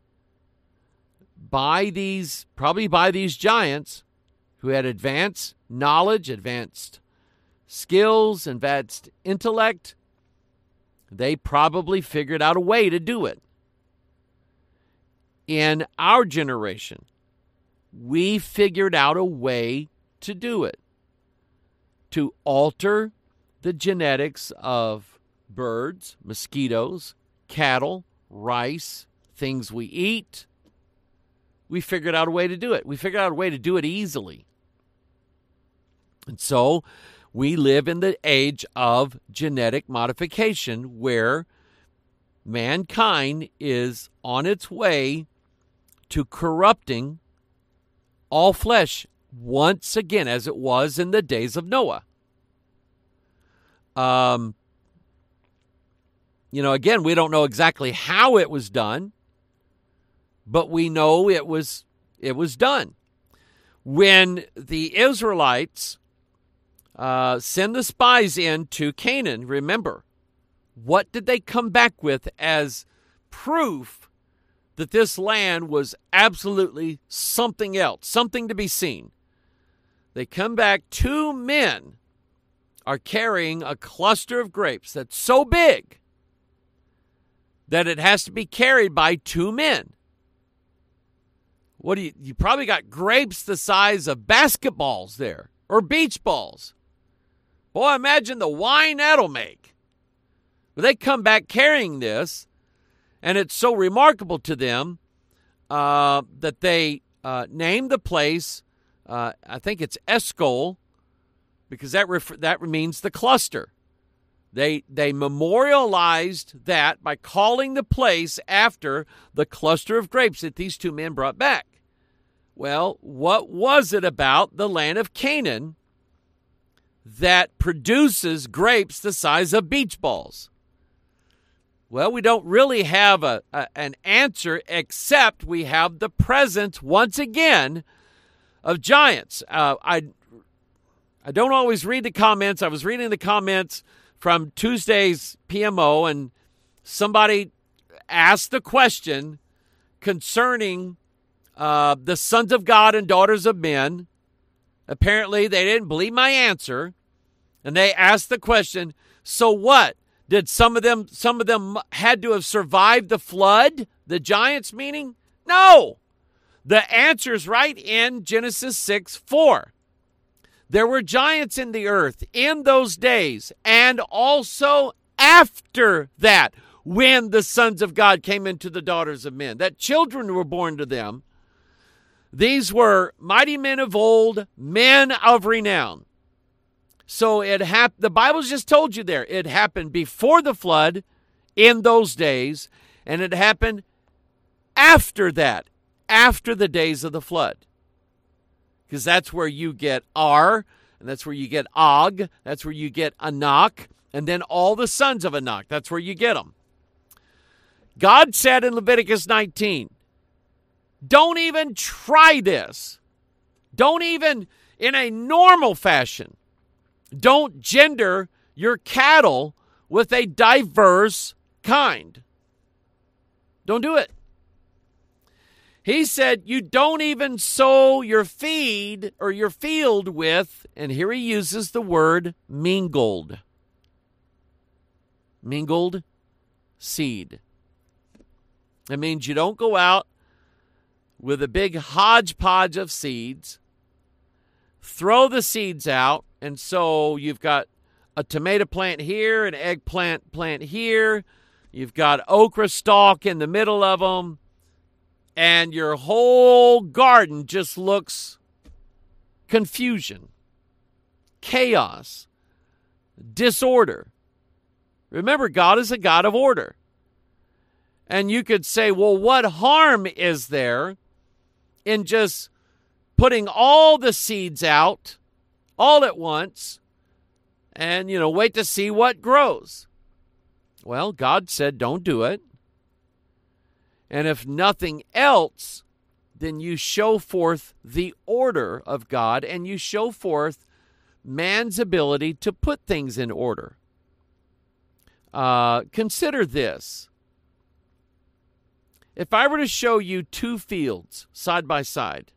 by these, probably by these giants who had advanced knowledge, advanced skills, advanced intellect. They probably figured out a way to do it. In our generation, we figured out a way to do it, to alter the genetics of birds, mosquitoes, cattle, rice, things we eat. We figured out a way to do it. We figured out a way to do it easily. And so we live in the age of genetic modification, where mankind is on its way to corrupting all flesh once again, as it was in the days of Noah. Um, you know, again, we don't know exactly how it was done, but we know it was it was done. When the Israelites uh, send the spies into Canaan, remember, what did they come back with as proof that this land was absolutely something else, something to be seen? They come back, two men are carrying a cluster of grapes that's so big that it has to be carried by two men. What do you, you probably got grapes the size of basketballs there, or beach balls. Boy, imagine the wine that'll make. But they come back carrying this, and it's so remarkable to them uh, that they uh, name the place, uh, I think it's Eshcol, because that ref- that means the cluster. They they memorialized that by calling the place after the cluster of grapes that these two men brought back. Well, what was it about the land of Canaan that produces grapes the size of beach balls? Well, we don't really have a, a an answer, except we have the presence once again of giants. Uh, I I don't always read the comments. I was reading the comments from Tuesday's P M O, and somebody asked the question concerning uh, the sons of God and daughters of men. Apparently, they didn't believe my answer, and they asked the question, so what? Did some of them, some of them had to have survived the flood? The giants meaning? No. The answer's right in Genesis six four. There were giants in the earth in those days, and also after that, when the sons of God came into the daughters of men, that children were born to them. These were mighty men of old, men of renown. So it hap- the Bible's just told you there. It happened before the flood in those days, and it happened after that, after the days of the flood. Because that's where you get Ar, and that's where you get Og, that's where you get Anak, and then all the sons of Anak. That's where you get them. God said in Leviticus nineteen, don't even try this. Don't even, in a normal fashion, don't gender your cattle with a diverse kind. Don't do it. He said, you don't even sow your feed or your field with, and here he uses the word mingled. Mingled seed. That means you don't go out with a big hodgepodge of seeds, throw the seeds out, and so you've got a tomato plant here, an eggplant plant here, you've got okra stalk in the middle of them, and your whole garden just looks confusion, chaos, disorder. Remember, God is a God of order. And you could say, well, what harm is there in just putting all the seeds out all at once and, you know, wait to see what grows? Well, God said, don't do it. And if nothing else, then you show forth the order of God, and you show forth man's ability to put things in order. Uh, consider this. If I were to show you two fields side by side,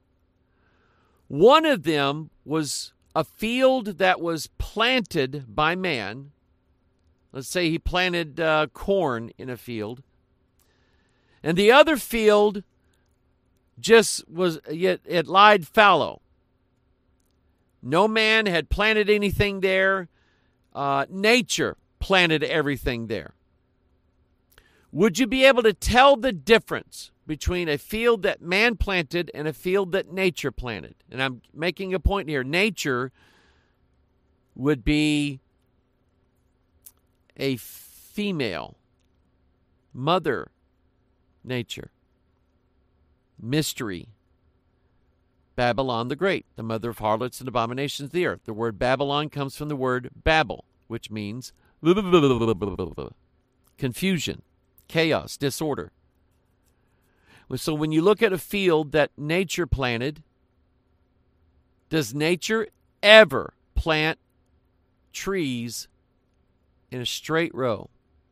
one of them was a field that was planted by man. Let's say he planted uh, corn in a field. And the other field just was, yet it lied fallow. No man had planted anything there. Uh, nature planted everything there. Would you be able to tell the difference between a field that man planted and a field that nature planted? And I'm making a point here. Nature would be a female, mother nature. Mystery. Babylon the Great, the mother of harlots and abominations of the earth. The word Babylon comes from the word Babel, which means confusion, chaos, disorder. So when you look at a field that nature planted, does nature ever plant trees in a straight row?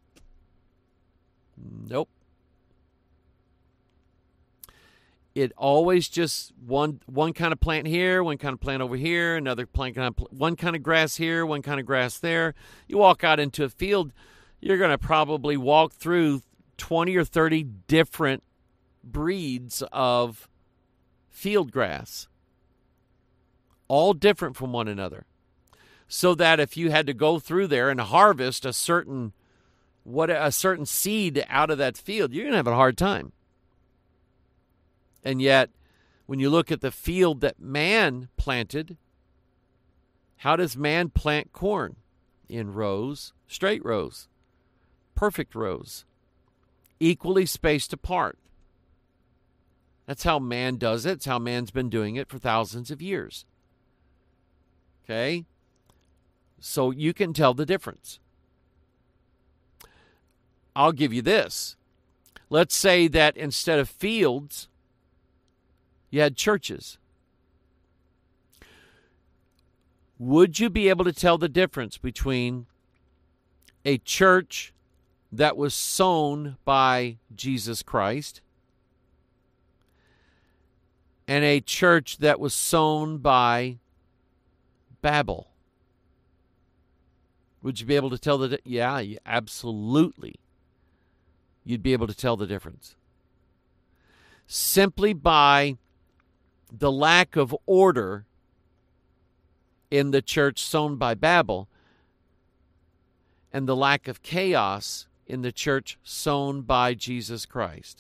Nope. It always just one one kind of plant here, one kind of plant over here, another plant kind of, one kind of grass here, one kind of grass there. You walk out into a field, you're going to probably walk through twenty or thirty different breeds of field grass, all different from one another. So that if you had to go through there and harvest a certain what a certain seed out of that field, you're going to have a hard time. And yet, when you look at the field that man planted, how does man plant corn? in rows, straight rows, perfect rows, equally spaced apart. That's how man does it. It's how man's been doing it for thousands of years. Okay? So you can tell the difference. I'll give you this. Let's say that instead of fields, you had churches. Would you be able to tell the difference between a church that was sown by Jesus Christ and a church that was sown by Babel? Would you be able to tell the di- yeah, absolutely. You'd be able to tell the difference. Simply by the lack of order in the church sown by Babel and the lack of chaos in the church sown by Jesus Christ.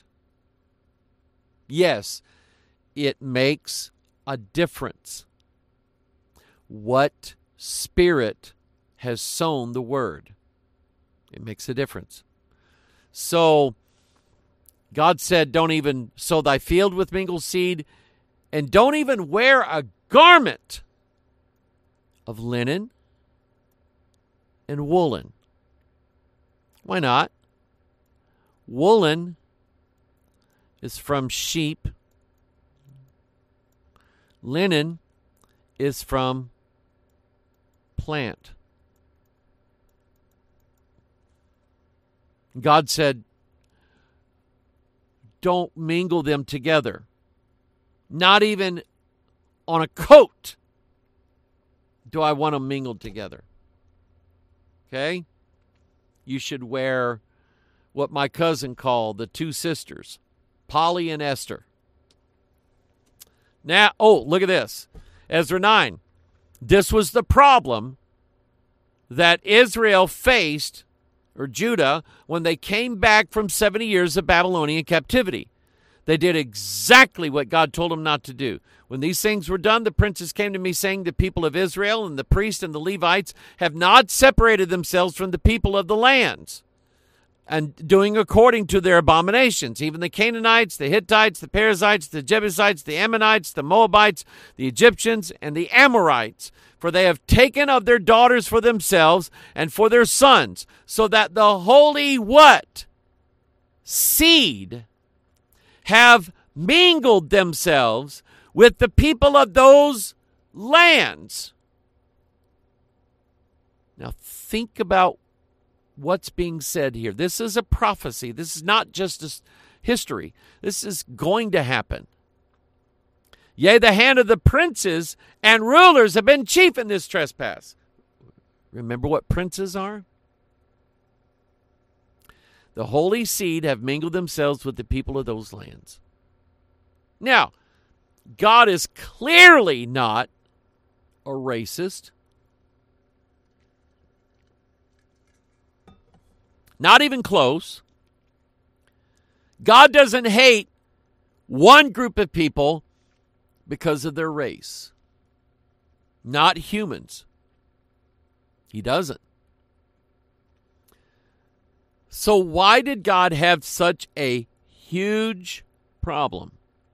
Yes, it makes a difference what spirit has sown the word. It makes a difference. So God said, don't even sow thy field with mingled seed, and don't even wear a garment of linen and woolen. Why not? Woolen is from sheep. Linen is from plant. God said, don't mingle them together. Not even on a coat do I want them mingled together. Okay? You should wear what my cousin called the two sisters, Polly and Esther. Now, oh, look at this. Ezra nine. This was the problem that Israel faced, or Judah, when they came back from seventy years of Babylonian captivity. They did exactly what God told them not to do. When these things were done, the princes came to me saying, the people of Israel and the priests and the Levites have not separated themselves from the people of the lands, and doing according to their abominations. Even the Canaanites, the Hittites, the Perizzites, the Jebusites, the Ammonites, the Moabites, the Egyptians, and the Amorites. For they have taken of their daughters for themselves and for their sons, so that the holy what? Seed have mingled themselves with the people of those lands. Now think about what's being said here. This is a prophecy. This is not just a history. This is going to happen. Yea, the hand of the princes and rulers have been chief in this trespass. Remember what princes are? The holy seed have mingled themselves with the people of those lands. Now, God is clearly not a racist. Not even close. God doesn't hate one group of people because of their race. Not humans. He doesn't. So why did God have such a huge problem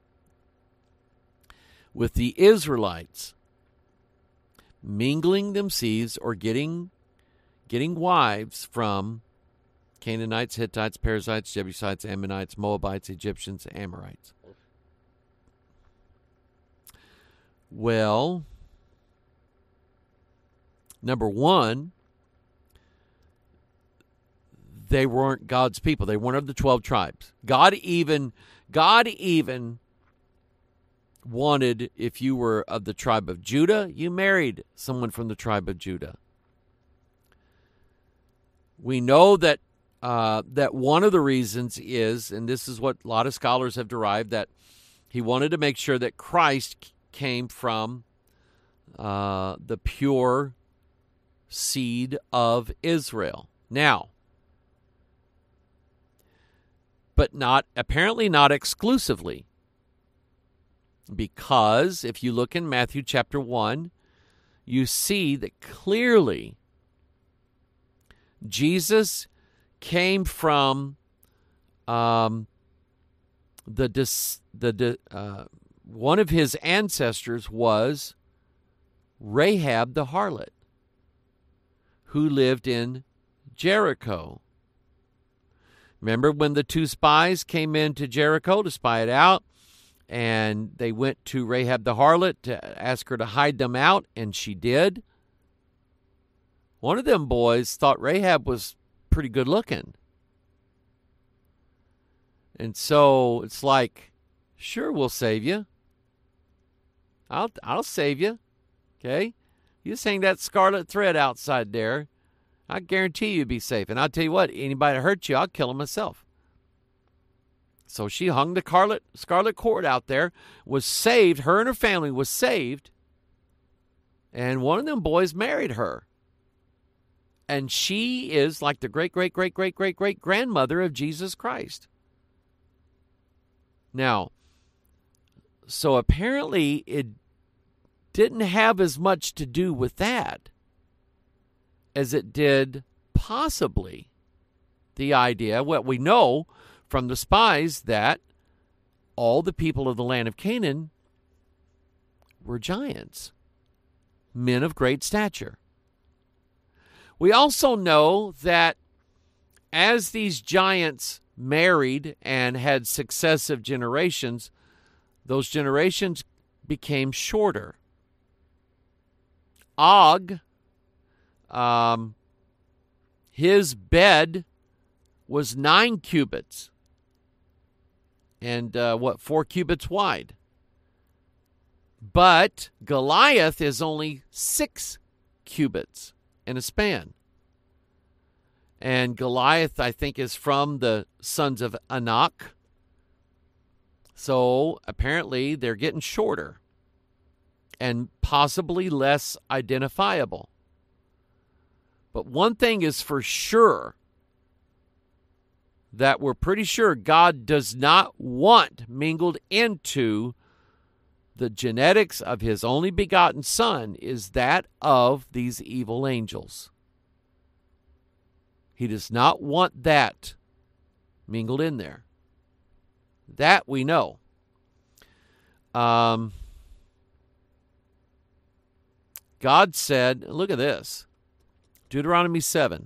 with the Israelites mingling themselves or getting getting wives from Canaanites, Hittites, Perizzites, Jebusites, Ammonites, Moabites, Egyptians, Amorites? Well, number one, they weren't God's people. They weren't of the twelve tribes. God even, God even wanted, if you were of the tribe of Judah, you married someone from the tribe of Judah. We know that uh, that one of the reasons is, and this is what a lot of scholars have derived, that he wanted to make sure that Christ came from uh, the pure seed of Israel. Now, but not, apparently not exclusively. Because if you look in Matthew chapter one, you see that clearly Jesus came from um, the dis, the uh, one of his ancestors was Rahab the harlot, who lived in Jericho. Remember when the two spies came into Jericho to spy it out, and they went to Rahab the harlot to ask her to hide them out, and she did? One of them boys thought Rahab was pretty good looking. And so it's like, sure, we'll save you. I'll I'll save you. Okay? You just hang that scarlet thread outside there. I guarantee you'll be safe. And I'll tell you what, anybody that hurts you, I'll kill them myself. So she hung the scarlet, scarlet cord out there, was saved. Her and her family was saved. And one of them boys married her. And she is like the great, great, great, great, great, great grandmother of Jesus Christ. Now, so apparently it didn't have as much to do with that as it did possibly the idea, what we know from the spies, that all the people of the land of Canaan were giants, men of great stature. We also know that as these giants married and had successive generations, those generations became shorter. Og, um, his bed was nine cubits and uh, what, four cubits wide. But Goliath is only six cubits in a span. And Goliath, I think, is from the sons of Anak. So apparently they're getting shorter and possibly less identifiable. But one thing is for sure, that we're pretty sure God does not want mingled into the genetics of his only begotten Son is that of these evil angels. He does not want that mingled in there. That we know. Um, God said, look at this, Deuteronomy seven.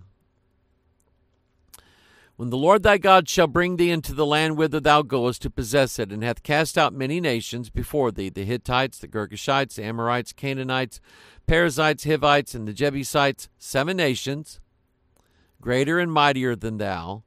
When the Lord thy God shall bring thee into the land whither thou goest to possess it, and hath cast out many nations before thee, the Hittites, the Girgashites, the Amorites, Canaanites, Perizzites, Hivites, and the Jebusites, seven nations, greater and mightier than thou.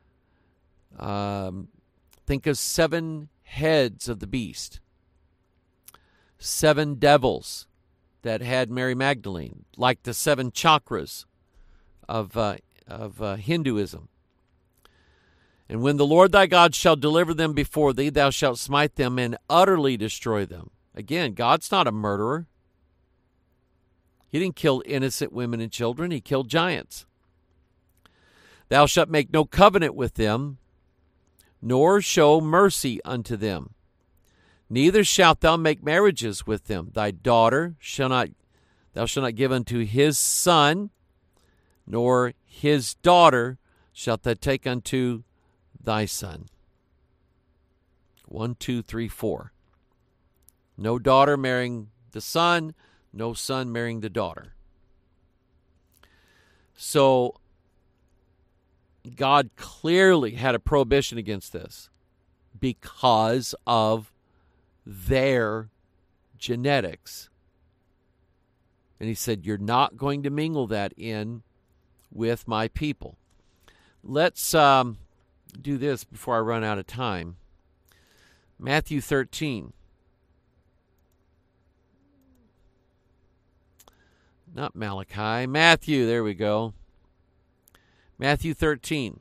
Um, think of seven heads of the beast, seven devils that had Mary Magdalene, like the seven chakras of uh, of uh, Hinduism. And when the Lord thy God shall deliver them before thee, thou shalt smite them and utterly destroy them. Again, God's not a murderer. He didn't kill innocent women and children. He killed giants. Thou shalt make no covenant with them, nor show mercy unto them. Neither shalt thou make marriages with them. Thy daughter shall not, thou shalt not give unto his son, nor his daughter shalt thou take unto thy son. One, two, three, four. No daughter marrying the son, no son marrying the daughter. So God clearly had a prohibition against this because of their genetics. And he said, you're not going to mingle that in with my people. Let's um, do this before I run out of time. Matthew thirteen. Not Malachi. Matthew, there we go. Matthew thirteen.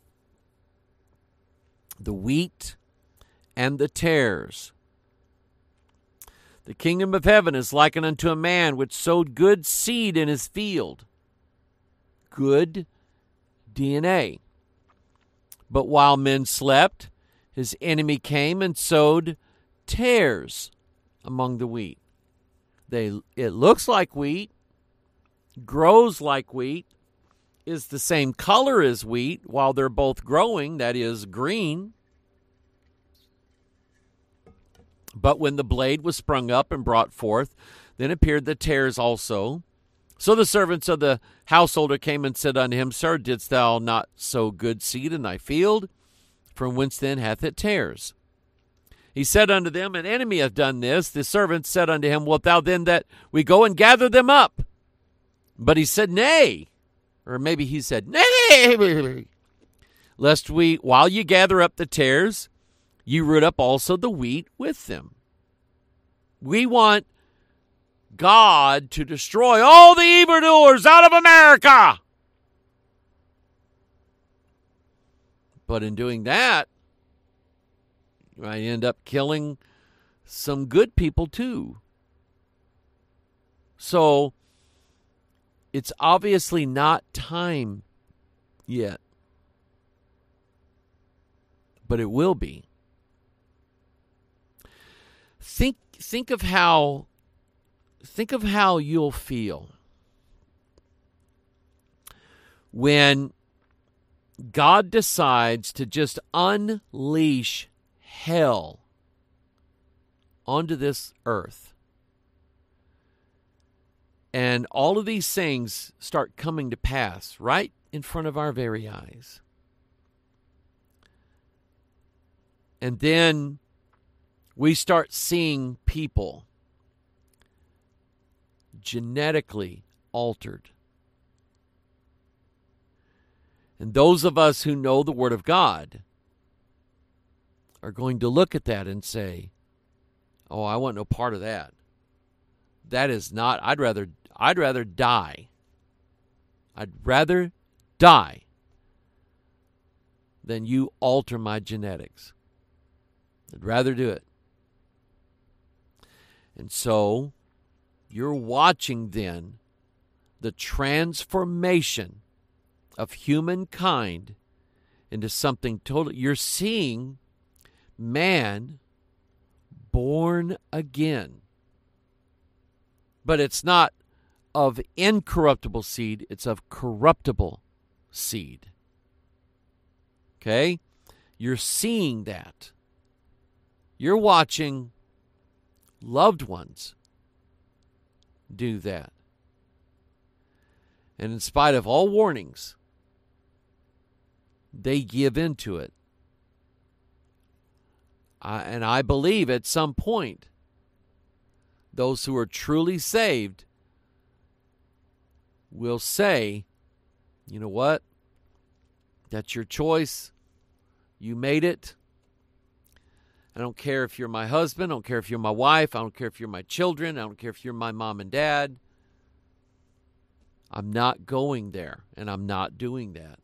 The wheat and the tares. The kingdom of heaven is likened unto a man which sowed good seed in his field. Good D N A. But while men slept, his enemy came and sowed tares among the wheat. They, it looks like wheat, grows like wheat, is the same color as wheat while they're both growing, that is, green. But when the blade was sprung up and brought forth, then appeared the tares also. So the servants of the householder came and said unto him, Sir, didst thou not sow good seed in thy field? From whence then hath it tares? He said unto them, An enemy hath done this. The servants said unto him, Wilt thou then that we go and gather them up? But he said, Nay. Or maybe he said, Nay, lest we, while you gather up the tares, you root up also the wheat with them. We want God to destroy all the evildoers out of America. But in doing that, you might end up killing some good people too. So it's obviously not time yet. But it will be. Think think of how think of how you'll feel when God decides to just unleash hell onto this earth. And all of these things start coming to pass right in front of our very eyes. And then we start seeing people genetically altered. And those of us who know the Word of God are going to look at that and say, oh, I want no part of that. That is not, I'd rather, I'd rather die. I'd rather die than you alter my genetics. I'd rather do it. And so, you're watching then the transformation of humankind into something totally. You're seeing man born again. But it's not of incorruptible seed, it's of corruptible seed. Okay? You're seeing that. You're watching loved ones do that. And in spite of all warnings, they give into it. I, and I believe at some point, those who are truly saved will say, you know what? That's your choice. You made it. I don't care if you're my husband. I don't care if you're my wife. I don't care if you're my children. I don't care if you're my mom and dad. I'm not going there, and I'm not doing that.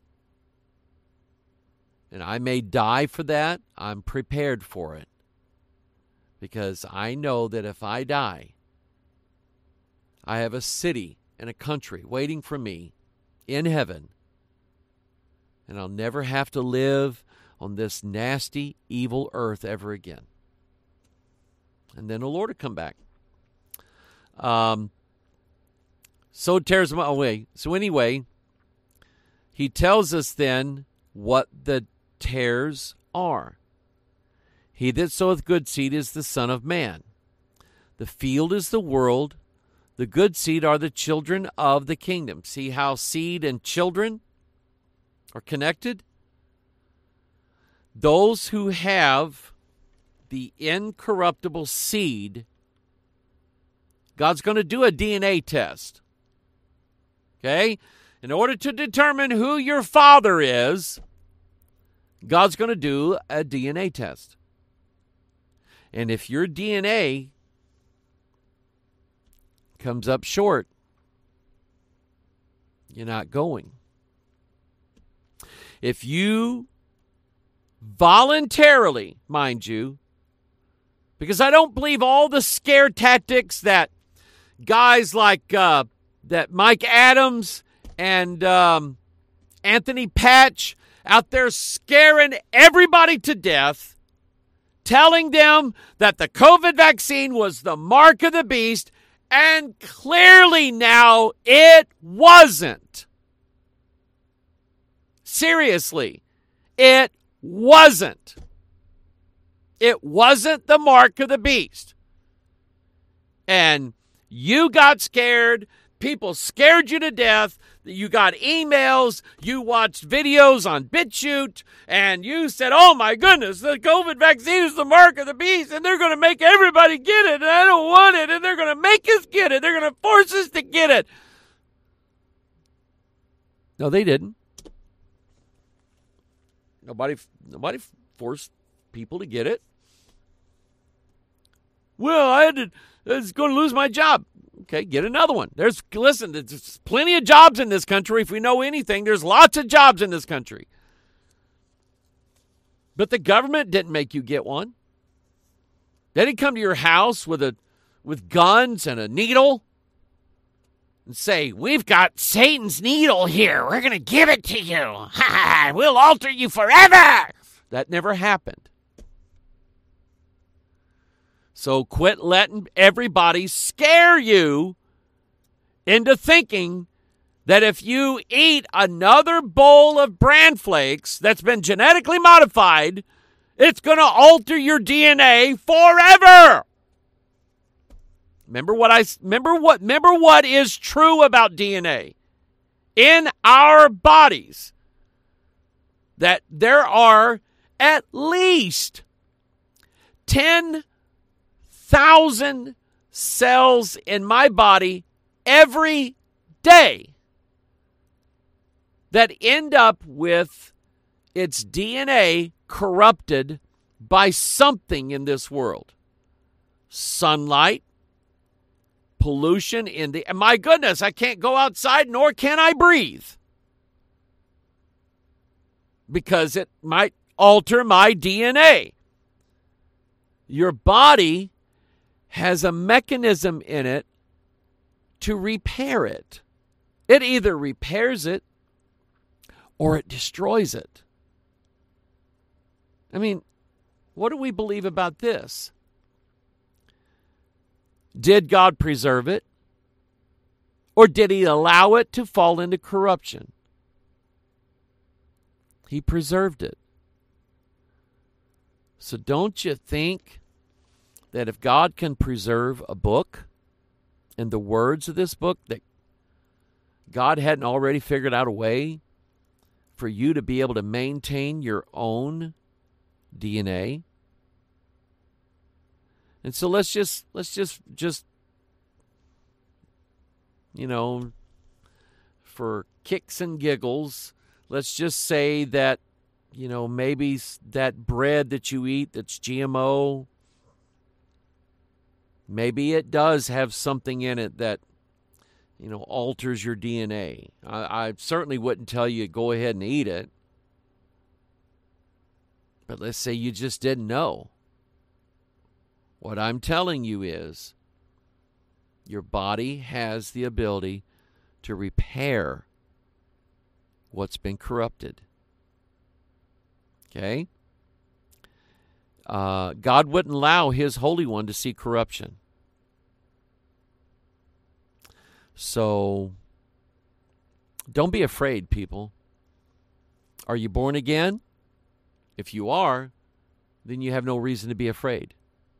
And I may die for that. I'm prepared for it. Because I know that if I die, I have a city and a country waiting for me in heaven. And I'll never have to live on this nasty, evil earth ever again. And then the Lord will come back. Um, so tears them away. So anyway, he tells us then what the tares are. He that soweth good seed is the Son of Man. The field is the world. The good seed are the children of the kingdom. See how seed and children are connected? Those who have the incorruptible seed, God's going to do a D N A test. Okay? In order to determine who your father is, God's going to do a D N A test. And if your D N A comes up short, you're not going. If you voluntarily, mind you, because I don't believe all the scare tactics that guys like uh, that Mike Adams and um, Anthony Patch out there scaring everybody to death, telling them that the COVID vaccine was the mark of the beast, and clearly now it wasn't. Seriously, it wasn't. It wasn't the mark of the beast. And you got scared. People scared you to death. You got emails. You watched videos on BitChute. And you said, oh, my goodness, the COVID vaccine is the mark of the beast. And they're going to make everybody get it. And I don't want it. And they're going to make us get it. They're going to force us to get it. No, they didn't. Nobody, nobody forced people to get it. Well, I had to, I was going to lose my job. Okay, get another one. There's, listen, there's plenty of jobs in this country. If we know anything, there's lots of jobs in this country. But the government didn't make you get one. They didn't come to your house with a with guns and a needle and say, we've got Satan's needle here. We're going to give it to you. Ha ha, we'll alter you forever. That never happened. So quit letting everybody scare you into thinking that if you eat another bowl of bran flakes that's been genetically modified, it's going to alter your D N A forever. Remember what I remember what remember what is true about D N A in our bodies, that there are at least ten thousand cells in my body every day that end up with its D N A corrupted by something in this world. Sunlight, pollution in the... My goodness, I can't go outside, nor can I breathe, because it might alter my D N A. Your body has a mechanism in it to repair it. It either repairs it or it destroys it. I mean, what do we believe about this? Did God preserve it? Or did he allow it to fall into corruption? He preserved it. So don't you think that if God can preserve a book and the words of this book, that God hadn't already figured out a way for you to be able to maintain your own D N A? And so let's just, let's just, just, you know, for kicks and giggles, let's just say that, you know, maybe that bread that you eat that's G M O, maybe it does have something in it that, you know, alters your D N A. I, I certainly wouldn't tell you go ahead and eat it. But let's say you just didn't know. What I'm telling you is your body has the ability to repair what's been corrupted. Okay? Uh, God wouldn't allow his Holy One to see corruption. So, don't be afraid, people. Are you born again? If you are, then you have no reason to be afraid.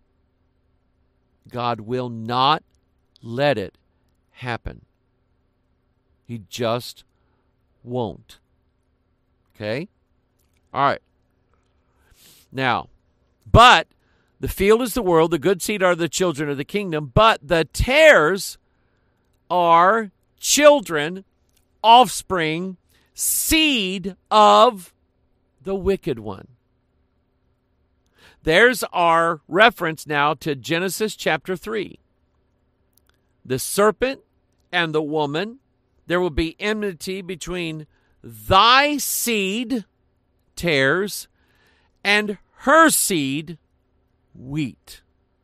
God will not let it happen. He just won't. Okay? All right. Now, but the field is the world, the good seed are the children of the kingdom, but the tares are children, offspring, seed of the wicked one. There's our reference now to Genesis chapter three. The serpent and the woman, there will be enmity between thy seed, tares, and her seed, wheat.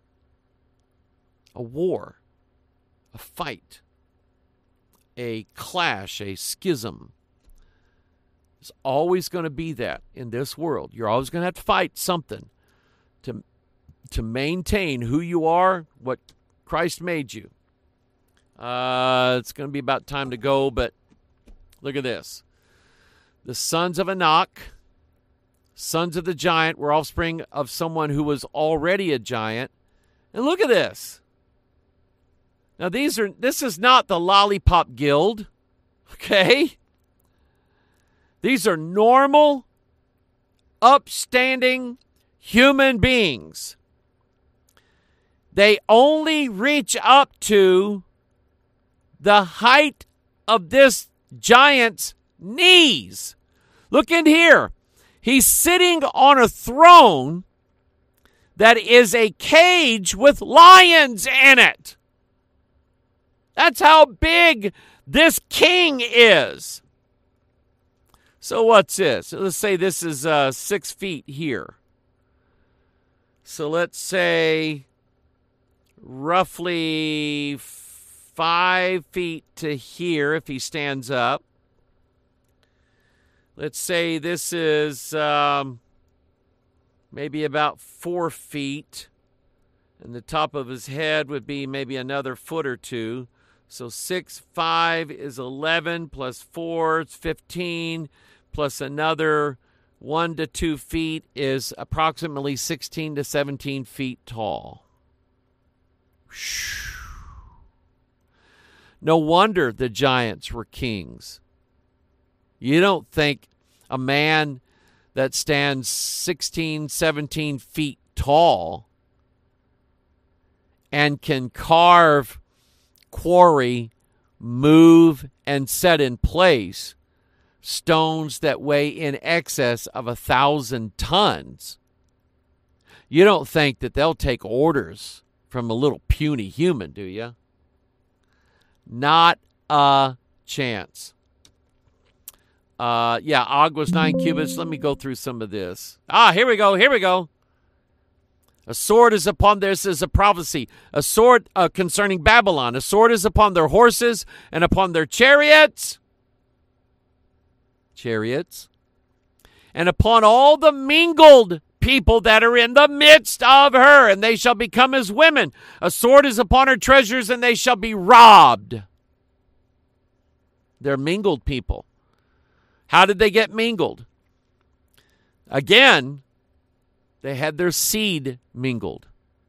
A war, a fight, a clash, a schism. There's always going to be that in this world. You're always going to have to fight something to, to maintain who you are, what Christ made you. Uh, it's going to be about time to go, but look at this. The sons of Anak, sons of the giant, were offspring of someone who was already a giant. And look at this. Now, these are this is not the Lollipop Guild, okay? These are normal, upstanding human beings. They only reach up to the height of this giant's knees. Look in here. He's sitting on a throne that is a cage with lions in it. That's how big this king is. So what's this? Let's say this is uh, six feet here. So let's say roughly five feet to here if he stands up. Let's say this is um, maybe about four feet. And the top of his head would be maybe another foot or two. So six, five is eleven, plus four is fifteen, plus another one to two feet is approximately sixteen to seventeen feet tall. No wonder the giants were kings. You don't think a man that stands sixteen, seventeen feet tall and can carve, quarry, move, and set in place stones that weigh in excess of a thousand tons. You don't think that they'll take orders from a little puny human, do you? Not a chance. Uh, yeah, Og was nine cubits. Let me go through some of this. Ah, here we go. Here we go. A sword is upon this is a prophecy. A sword uh, concerning Babylon. A sword is upon their horses and upon their chariots. Chariots. And upon all the mingled people that are in the midst of her, and they shall become as women. A sword is upon her treasures, and they shall be robbed. They're mingled people. How did they get mingled? Again, they had their seed mingled.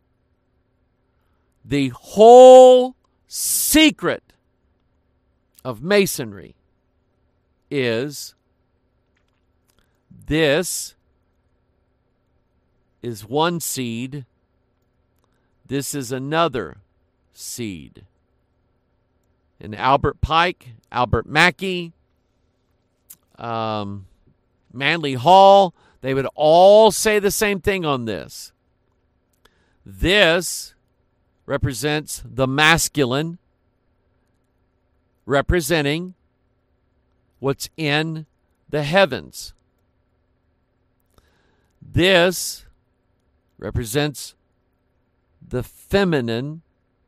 The whole secret of Masonry is this is one seed. This is another seed. And Albert Pike, Albert Mackey, um, Manly Hall, they would all say the same thing on this. This represents the masculine, representing what's in the heavens. This represents the feminine,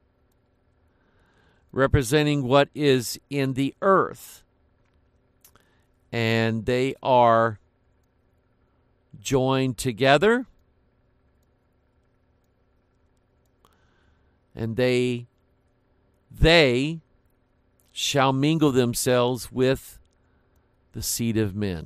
representing what is in the earth. And they are joined together, and they they shall mingle themselves with the seed of men.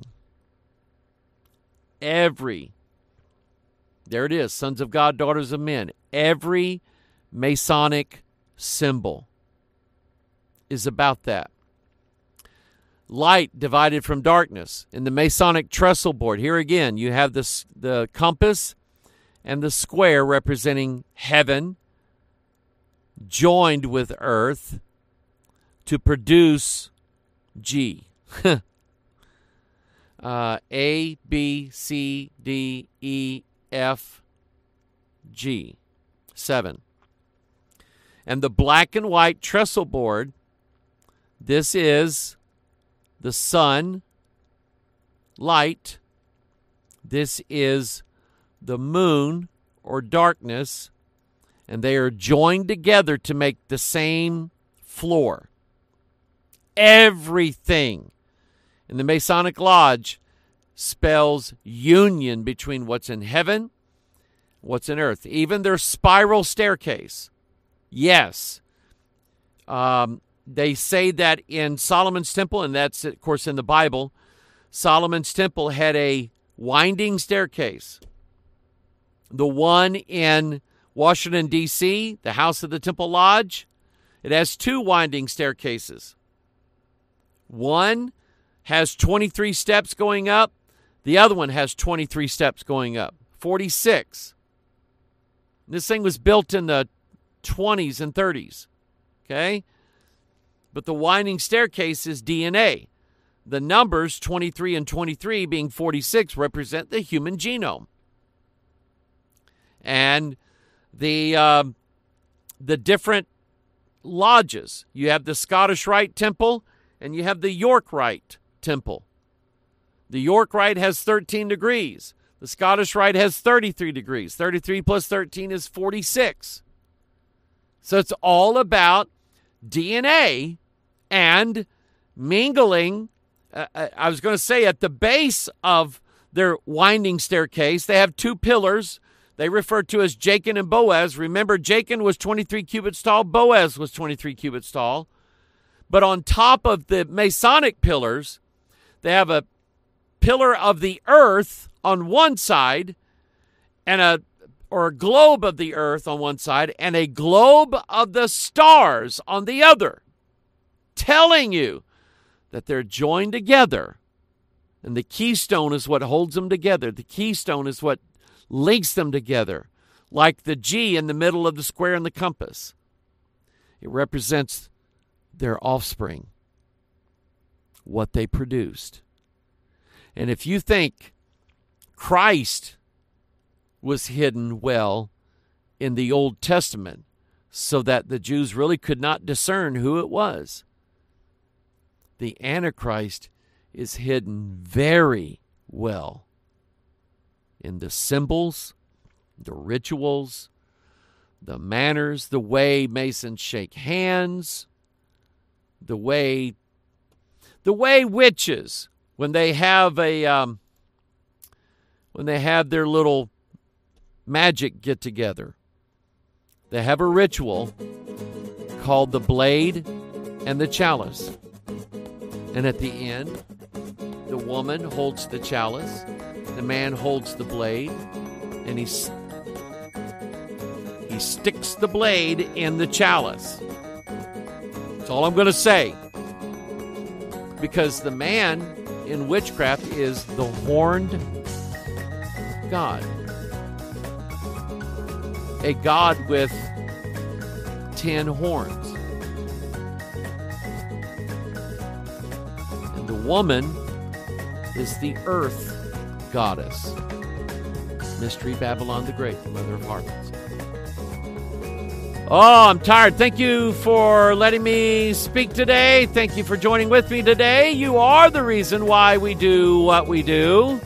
Every, there it is, sons of God, daughters of men. Every Masonic symbol is about that. Light divided from darkness. In the Masonic trestle board, here again, you have this, the compass and the square representing heaven joined with earth to produce G. uh, A, B, C, D, E, F, G. Seven. And the black and white trestle board, this is the sun, light. This is the moon or darkness, and they are joined together to make the same floor. Everything in the Masonic Lodge spells union between what's in heaven, what's in earth. Even their spiral staircase. Yes. Um, they say that in Solomon's temple, and that's, of course, in the Bible, Solomon's temple had a winding staircase. The one in Washington, D C, the House of the Temple Lodge, it has two winding staircases. One has twenty-three steps going up. The other one has twenty-three steps going up. forty-six. This thing was built in the twenties and thirties. Okay? But the winding staircase is D N A. The numbers twenty-three and twenty-three being forty-six represent the human genome. And the uh, the different lodges. You have the Scottish Rite Temple and you have the York Rite Temple. The York Rite has thirteen degrees. The Scottish Rite has thirty-three degrees. thirty-three plus thirteen is forty-six. So it's all about D N A and mingling. Uh, I was going to say at the base of their winding staircase, they have two pillars. They refer to as Jachin and Boaz. Remember, Jachin was twenty-three cubits tall. Boaz was twenty-three cubits tall. But on top of the Masonic pillars, they have a pillar of the earth on one side, and a or a globe of the earth on one side, and a globe of the stars on the other, telling you that they're joined together. And the keystone is what holds them together. The keystone is what links them together, like the G in the middle of the square and the compass. It represents their offspring, what they produced. And if you think Christ was hidden well in the Old Testament so that the Jews really could not discern who it was, the Antichrist is hidden very well in the symbols, the rituals, the manners, the way Masons shake hands, the way the way witches, when they have a um, when they have their little magic get together, they have a ritual called the blade and the chalice. And at the end, the woman holds the chalice, the man holds the blade, and he, he sticks the blade in the chalice. That's all I'm going to say. Because the man in witchcraft is the horned god. A god with ten horns. And the woman is the earth goddess. Mystery Babylon the Great, the mother of harlots. Oh, I'm tired. Thank you for letting me speak today. Thank you for joining with me today. You are the reason why we do what we do.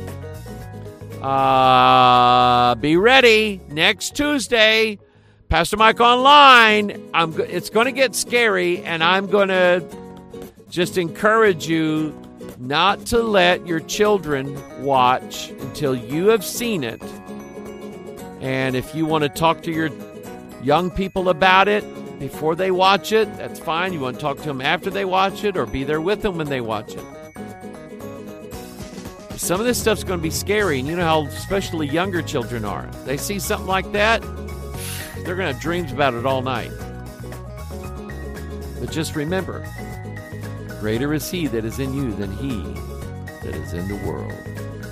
Uh, be ready next Tuesday, Pastor Mike Online. I'm. It's going to get scary, and I'm going to just encourage you not to let your children watch until you have seen it. And if you want to talk to your young people about it before they watch it, that's fine. You want to talk to them after they watch it or be there with them when they watch it. Some of this stuff's going to be scary, and you know how especially younger children are. They see something like that, they're going to have dreams about it all night. But just remember, greater is he that is in you than he that is in the world.